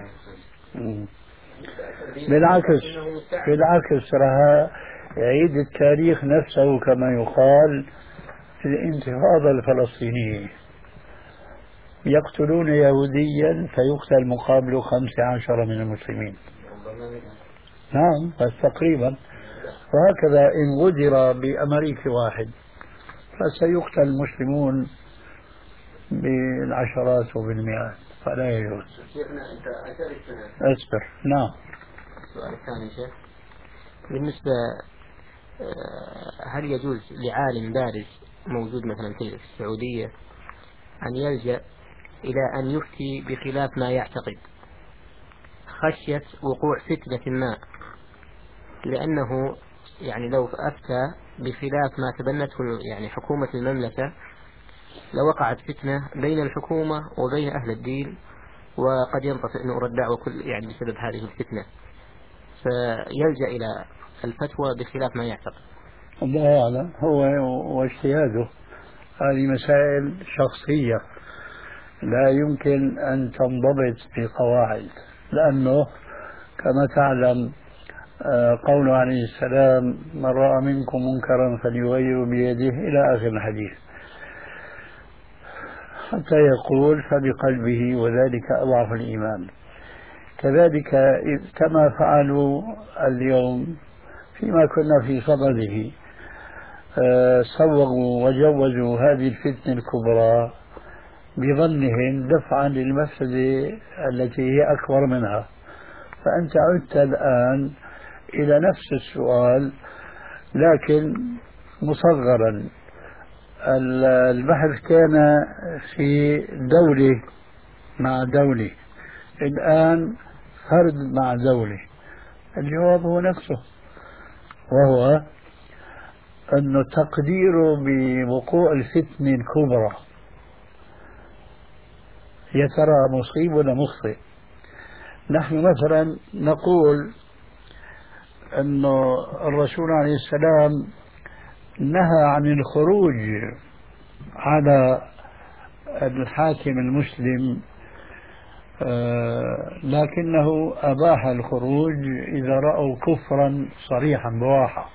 بالعكس راح يعيد التاريخ نفسه كما يقال في الانتفاضة الفلسطينية. يقتلون يهوديا فيقتل مقابله 15 من المسلمين. نعم، بس تقريبا. وهكذا إن غدر بأمريكي واحد فسيقتل المسلمون بالعشرات وبالمئات، فلا يجوز. أصبر. نعم. السؤال الثاني شيخ، بالنسبة هل يجوز لعالم بارز موجود مثلا في السعودية أن يلجأ إلى أن يفتي بخلاف ما يعتقد خشية وقوع فتنة ما؟ لأنه يعني لو أفتى بخلاف ما تبنته يعني حكومة المملكة لوقعت فتنة بين الحكومة وبين أهل الدين، وقد ينطفئ نور الدعوة يعني بسبب هذه الفتنة، فيلجأ إلى الفتوى بخلاف ما يعتقد. الله أعلم، هو واجتهاده. هذه مسائل شخصية لا يمكن أن تنضبط بقواعد، لأنه كما تعلم قوله عليه السلام: من رأى منكم منكرا فليغيره بيده، إلى آخر الحديث، حتى يقول فبقلبه، وذلك أضعف الإيمان. كذلك كما فعلوا اليوم فيما كنا في صدده، صوغوا وجوزوا هذه الفتنة الكبرى بظنهم دفعا للمفسدة التي هي أكبر منها. فأنت عدت الآن إلى نفس السؤال لكن مصغرا. البحث كان في دولة مع دولة، الآن فرد مع دولة. الجواب هو نفسه، وهو أنه تقديره بوقوع الفتنة الكبرى يا ترى مصيب ولا مخطئ. نحن مثلا نقول أنه الرسول عليه السلام نهى عن الخروج على الحاكم المسلم، لكنه أباح الخروج إذا رأوا كفرا صريحا بواحة.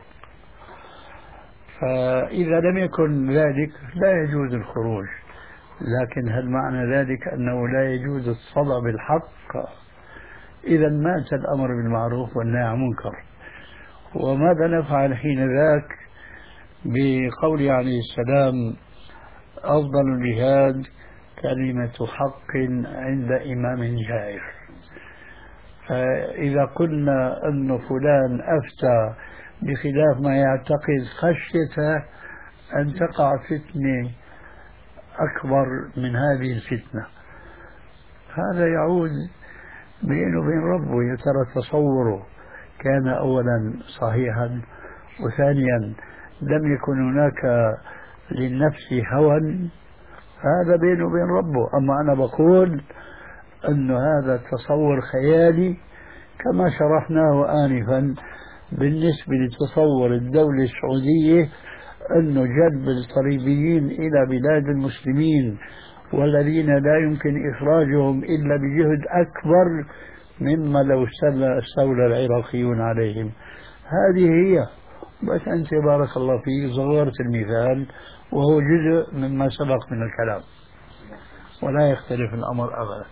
فإذا لم يكن ذلك لا يجوز الخروج، لكن هل معنى ذلك أنه لا يجوز الصدع بالحق؟ إذا مات الأمر بالمعروف والنهي عن المنكر. وماذا نفعل حين ذاك بقول عليه السلام: أفضل الجهاد كلمة حق عند إمام جائر. فإذا قلنا أن فلان أفتى بخلاف ما يعتقد خشية أن تقع فتنة أكبر من هذه الفتنة، هذا يعود بينه وبين ربه. يا ترى تصوره كان أولا صحيحا، وثانيا لم يكن هناك للنفس هوى، هذا بينه وبين ربه. أما أنا بقول أن هذا تصور خيالي كما شرحناه آنفا بالنسبة لتصور الدولة السعودية أنه جلب الصليبيين إلى بلاد المسلمين والذين لا يمكن إخراجهم إلا بجهد أكبر مما لو استولى العراقيون عليهم. هذه هي. بس أنت بارك الله فيك صغرت المثال وهو جزء مما سبق من الكلام، ولا يختلف الأمر أبدا.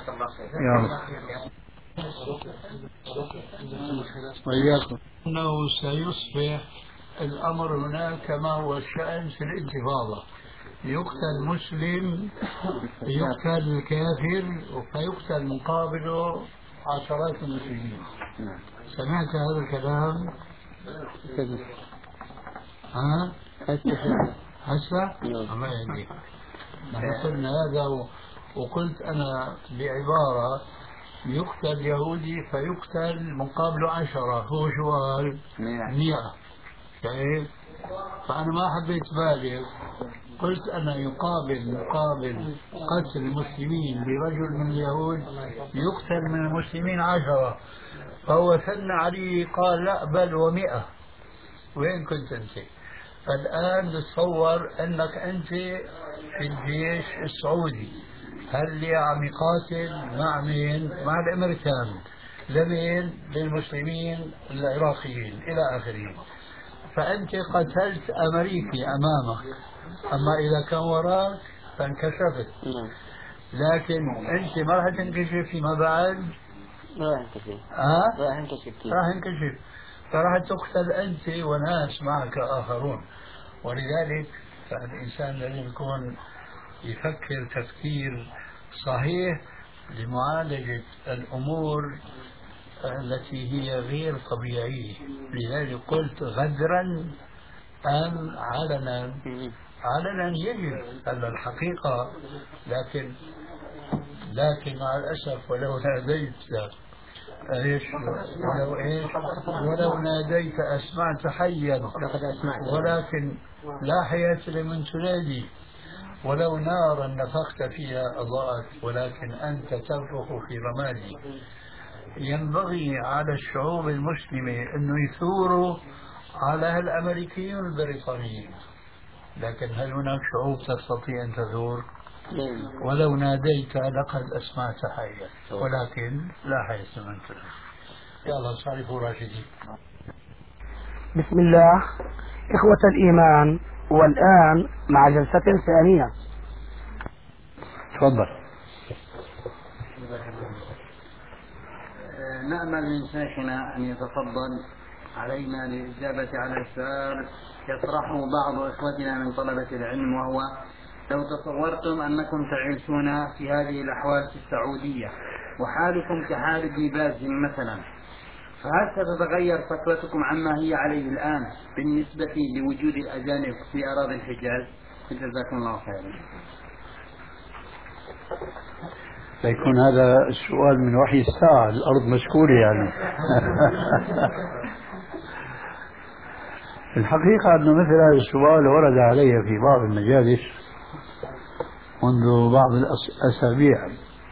وإياكم. أنه سيصبح الأمر هناك كما هو الشأن في الانتفاضة، يقتل مسلم يقتل كافر فيقتل مقابله عشرات المسلمين. سمعت هذا الكلام؟ ها؟ هسه؟ الله يهديك. نحن قلنا هذا وقلت أنا بعبارة يقتل يهودي فيقتل مقابله 10، هو شو قال؟ 100. شايف؟ فأنا ما حبيت بالغ، قلت أنا مقابل قتل المسلمين برجل من اليهود يقتل من المسلمين 10. فهو ثنى عليه قال لا بل و100. وين كنت أنت؟ الآن تصور أنك أنت في الجيش السعودي، هل اللي عم يقاتل مع مين؟ مع الأمريكان. لمين؟ للمسلمين العراقيين إلى آخره. فأنت قتلت أمريكي أمامك، أما إذا كان وراك فانكشفت. لكن أنت ما راح تنكشف فيما بعد. راح ينكشف فراح تقتل أنت وناس معك آخرون. ولذلك فالإنسان لازم يكون يفكر تفكير صحيح لمعالجة الأمور التي هي غير طبيعية. لذلك قلت غدرا أم علنا. علنا يجب أن الحقيقة، لكن مع الأسف ولو ناديت ولو ناديت أسمعت حيا، ولكن لا حياة لمن تنادي. ولو نارا نفخت فيها أضاءت، ولكن أنت تنفخ في رمادي. ينبغي على الشعوب المسلمة أنه يثوروا على الأمريكيين البريطانيين، لكن هل هناك شعوب تستطيع أن تثور؟ ولو ناديت لقد أسمعت حيا، ولكن لا حياة لمن تنادي. يا الله صارفوا راشدين. بسم الله إخوة الإيمان، والآن مع جلسة ثانية. تفضل. نأمل من شيخنا أن يتفضل علينا للإجابة على السؤال يطرحه بعض إخوتنا من طلبة العلم، وهو: لو تصورتم أنكم تعيشون في هذه الأحوال في السعودية وحالكم كحال ابن باز مثلا، فهل ستتغير فتوتكم عما هي عليه الآن بالنسبة لوجود الأجانب في أراضي الحجاز؟ جزاكم الله خيرا. سيكون هذا السؤال من وحي الساعة، الأرض مشكورة يعني. الحقيقة أنه مثل هذا السؤال ورد علي في بعض المجالس منذ بعض الأسابيع،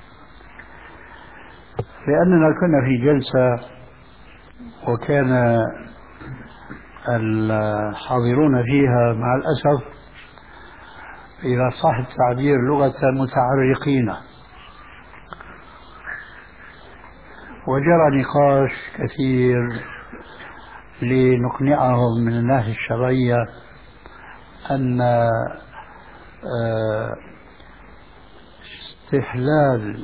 لأننا كنا في جلسة وكان الحاضرون فيها مع الأسف إذا صح التعبير لغة متعرقين، وجرى نقاش كثير لنقنعهم من الناحية الشرعية أن استحلال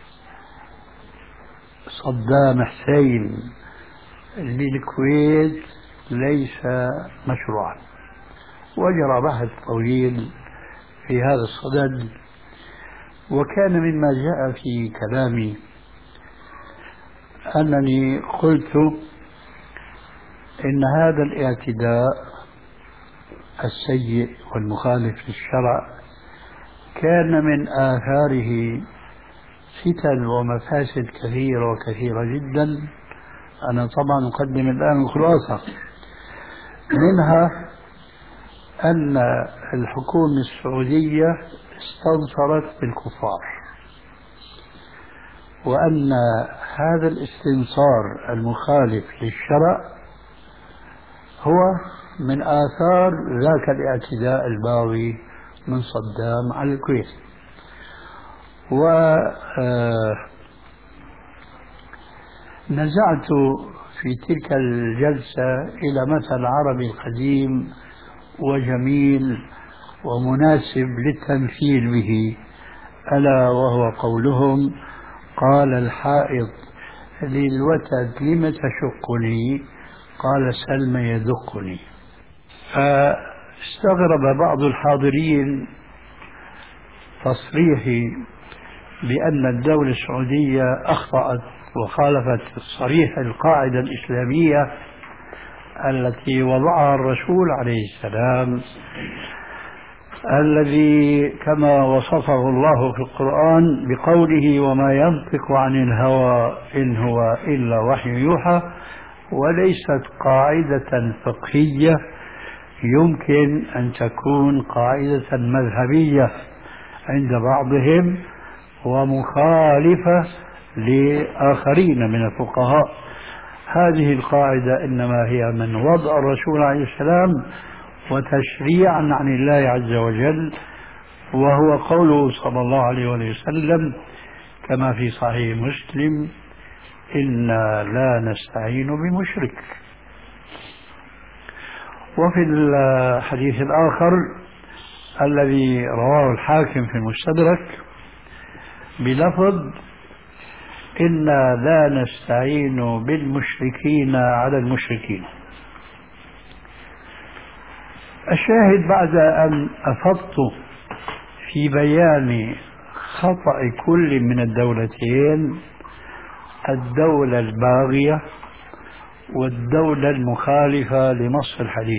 صدام حسين للكويت ليس مشروعا. وجرى بحث طويل في هذا الصدد، وكان مما جاء في كلامي أنني قلت إن هذا الاعتداء السيء والمخالف للشرع كان من آثاره فتن ومفاسد كثيرة جدا. أنا طبعا أقدم الآن الخلاصة منها أن الحكومة السعودية استنصرت بالكفار، وأن هذا الاستنصار المخالف للشرع هو من آثار ذاك الاعتداء الباغي من صدام على الكويت. ونزعت في تلك الجلسة إلى مثل عربي قديم وجميل ومناسب للتمثيل به، ألا وهو قولهم: قال الحائط للوتد لم تشقني؟ قال سلم يدقني. فاستغرب بعض الحاضرين تصريحي بأن الدولة السعودية أخطأت وخالفت صريح القاعدة الإسلامية التي وضعها الرسول عليه السلام، الذي كما وصفه الله في القرآن بقوله: وما ينطق عن الهوى إن هو إلا وحي يوحى. وليست قاعدة فقهية يمكن أن تكون قاعدة مذهبية عند بعضهم ومخالفة لآخرين من الفقهاء. هذه القاعدة إنما هي من وضع الرسول عليه السلام وتشريعا عن الله عز وجل، وهو قوله صلى الله عليه وسلم كما في صحيح مسلم: إنا لا نستعين بمشرك. وفي الحديث الآخر الذي رواه الحاكم في المستدرك بلفظ: إنا لا نستعين بالمشركين على المشركين. الشاهد بعد أن أفضت في بيان خطأ كل من الدولتين، الدولة الباغية والدولة المخالفة لنص الحديث،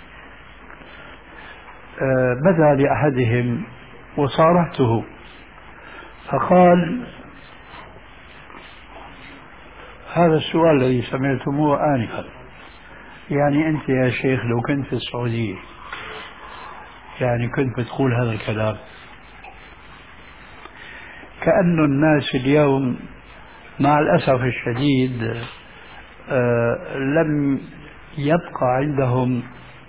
بدا لأحدهم وصارحته فقال: هذا السؤال الذي سمعتموه آنفا، يعني أنت يا شيخ لو كنت في السعودية يعني كنت بتقول هذا الكلام؟ كأن الناس اليوم مع الأسف الشديد لم يبقى عندهم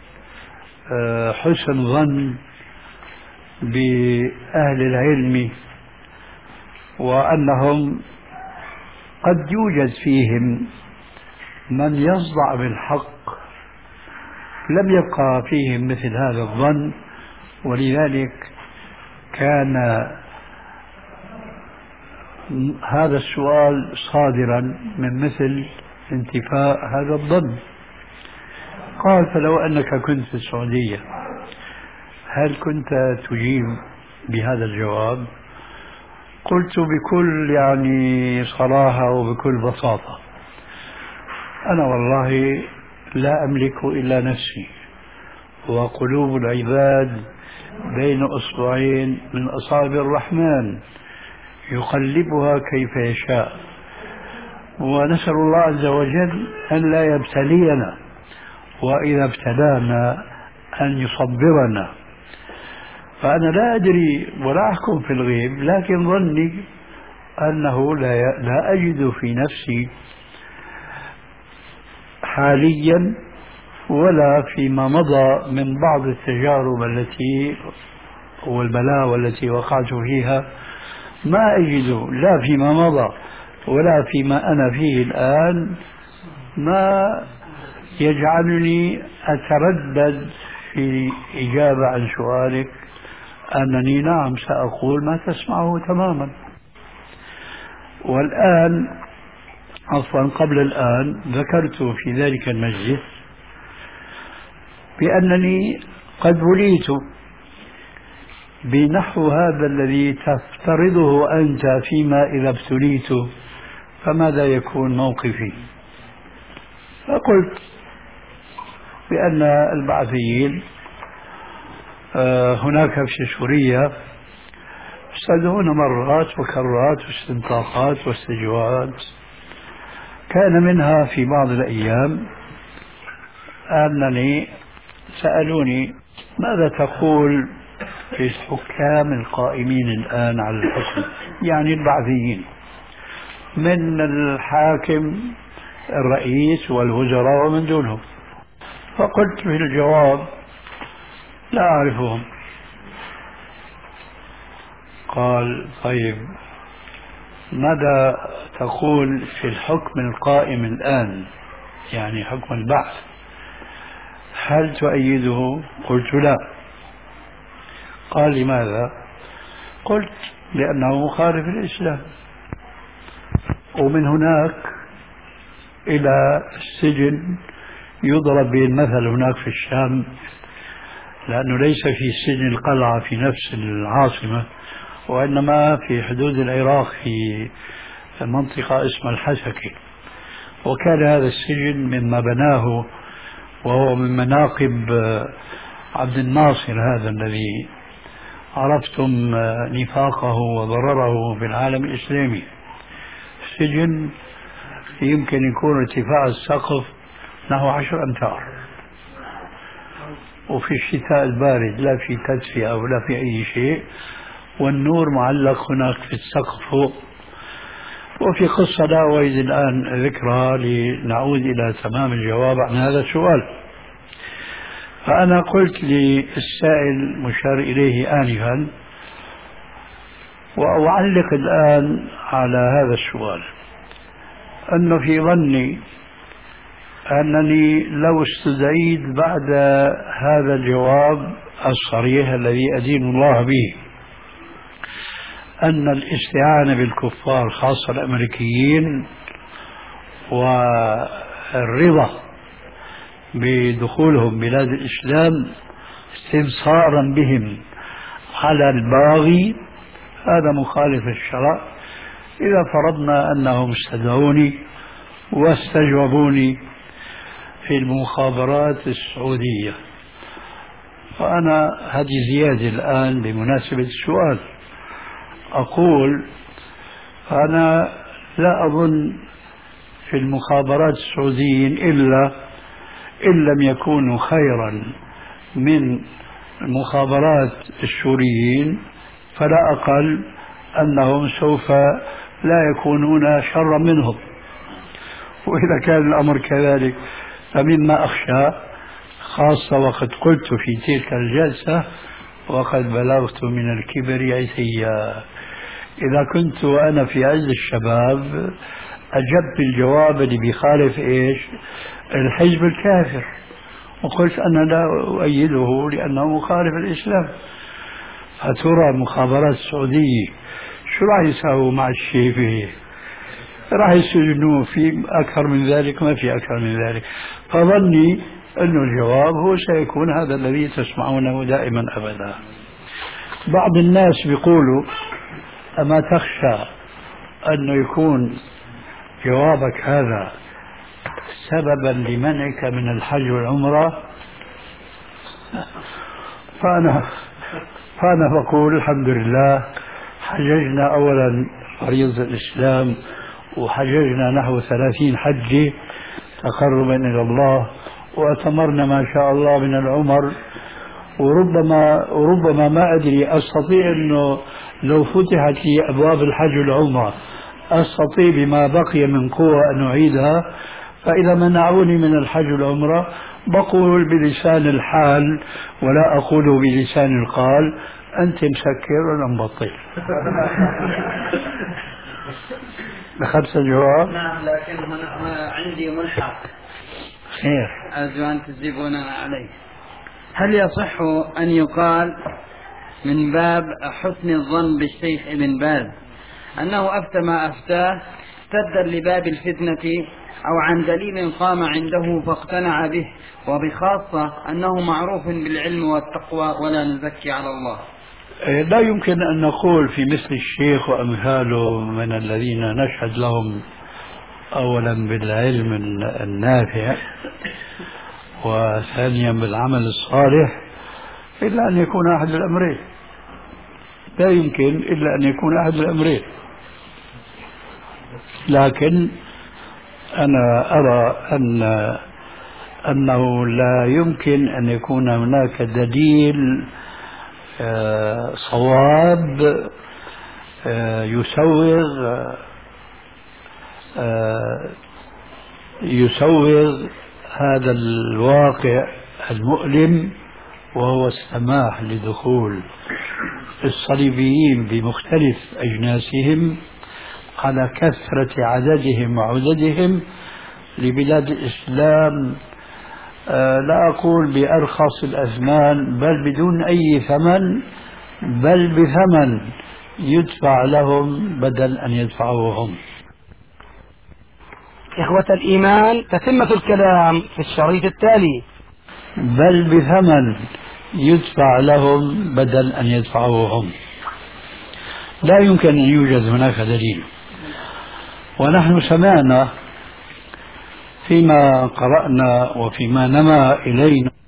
حسن ظن بأهل العلم، وأنهم قد يوجد فيهم من يصدع بالحق. لم يبقى فيهم مثل هذا الظن، ولذلك كان هذا السؤال صادرا من مثل انتفاء هذا الظن. قال: فلو أنك كنت في السعودية هل كنت تجيب بهذا الجواب؟ قلت بكل صراحة وبكل بساطة: أنا والله لا أملك إلا نفسي، وقلوب العباد بين أصبعين من أصابع الرحمن يقلبها كيف يشاء، ونسأل الله عز وجل أن لا يبتلينا، وإذا ابتلانا أن يصبرنا. فأنا لا أدري ولا أحكم في الغيب، لكن ظني أنه لا أجد في نفسي حاليا ولا فيما مضى من بعض التجارب التي والبلاوى التي وقعت فيها، ما أجد لا فيما مضى ولا فيما أنا فيه الآن ما يجعلني أتردد في إجابة عن سؤالك أنني نعم سأقول ما تسمعه تماما. والآن عفوا قبل الآن ذكرت في ذلك المجلس بأنني قد بليت بنحو هذا الذي تفترضه أنت فيما إذا ابتليت فماذا يكون موقفي. فقلت بأن البعثيين هناك في سوريا يستدعون مرات وكرات واستنطاقات واستجوابات. كان منها في بعض الأيام أنني سألوني ماذا تقول في الحكام القائمين الآن على الحكم، يعني البعثيين، من الحاكم الرئيس والوزراء ومن دونهم؟ فقلت في الجواب: لا أعرفهم. قال: طيب ماذا تقول في الحكم القائم الآن، يعني حكم البعث، هل تؤيده؟ قلت: لا. قال: لماذا؟ قلت: لأنه مخالف الإسلام. ومن هناك إلى السجن يضرب به المثل هناك في الشام، لأنه ليس في سجن القلعة في نفس العاصمة، وإنما في حدود العراق في منطقة اسمها الحسكة. وكان هذا السجن مما بناه وهو من مناقب عبد الناصر هذا الذي عرفتم نفاقه وضرره في العالم الإسلامي. السجن يمكن يكون ارتفاع السقف نحو 10 أمتار، وفي الشتاء البارد لا في تدفئة ولا في أي شيء، والنور معلق هناك في السقف فوق. وفي قصة لا أريد الآن ذكرها لنعود إلى تمام الجواب عن هذا السؤال. فأنا قلت للسائل مشار إليه آنفا، وأعلق الآن على هذا السؤال، أنه في ظني أنني لو استدعيت بعد هذا الجواب الصريح الذي أدين الله به أن الاستعانة بالكفار خاصة الأمريكيين والرضا بدخولهم بلاد الإسلام استنصارا بهم على الباغي، هذا مخالف الشرع. إذا فرضنا أنهم استدعوني واستجوبوني في المخابرات السعودية، فأنا هذه زيادة الآن بمناسبة السؤال، أقول أنا لا أظن في المخابرات السعوديين إلا إن لم يكونوا خيرا من المخابرات السوريين، فلا أقل أنهم سوف لا يكونون شرا منهم. وإذا كان الأمر كذلك فمما أخشى، خاصة وقد قلت في تلك الجلسة: وقد بلغت من الكبر عتيا. إذا كنت وأنا في عز الشباب أجبت الجواب اللي بيخالف إيش؟ الحزب الكافر، وقلت أنا لا أؤيده لأنه مخالف الإسلام. فترى المخابرات السعودية شو راح يساووا مع الشيبة؟ راح يسجنوه. في أكثر من ذلك؟ ما في أكثر من ذلك. فظني أن الجواب هو سيكون هذا الذي تسمعونه دائما أبدا. بعض الناس بيقولوا: أما تخشى أنه يكون جوابك هذا سببا لمنعك من الحج والعمرة؟ فأنا بقول الحمد لله، حججنا أولا فريضة الإسلام، وحججنا نحو 30 حجة تقربا إلى الله، وأتمرنا ما شاء الله من العمر. وربما ما أدري، أستطيع أنه لو فتحت لي أبواب الحج والعمرة أستطيع بما بقي من قوة أن أعيدها. فإذا منعوني من الحج والعمرة بقول بلسان الحال ولا أقول بلسان القال: أنت مسكر وأنا مبطل. أخذت الجواب؟ نعم، لكن هنا عندي ملحق خير أرجو أن تجيبوننا عليه. هل يصح أن يقال من باب حسن الظن بالشيخ ابن باز أنه أفتى ما أفتاه سدا لباب الفتنة، أو عن دليل قام عنده فاقتنع به، وبخاصة أنه معروف بالعلم والتقوى ولا نزكي على الله؟ لا يمكن أن نقول في مثل الشيخ وأمثاله من الذين نشهد لهم أولا بالعلم النافع وثانيا بالعمل الصالح إلا أن يكون أحد الأمرين. لا يمكن إلا أن يكون أحد الأمرين. لكن أنا أرى أن أنه لا يمكن أن يكون هناك دليل صواب يسوغ هذا الواقع المؤلم، وهو السماح لدخول الصليبيين بمختلف أجناسهم على كثرة عددهم وعددهم لبلاد الإسلام، لا أقول بأرخص الأثمان بل بدون أي ثمن، بل بثمن يدفع لهم بدل أن يدفعوه هم. إخوة الإيمان، تتمة الكلام في الشريط التالي. بل بثمن يدفع لهم بدل أن يدفعوه هم. لا يمكن أن يوجد هناك دليل. ونحن سمعنا فيما قرأنا وفيما نما إلينا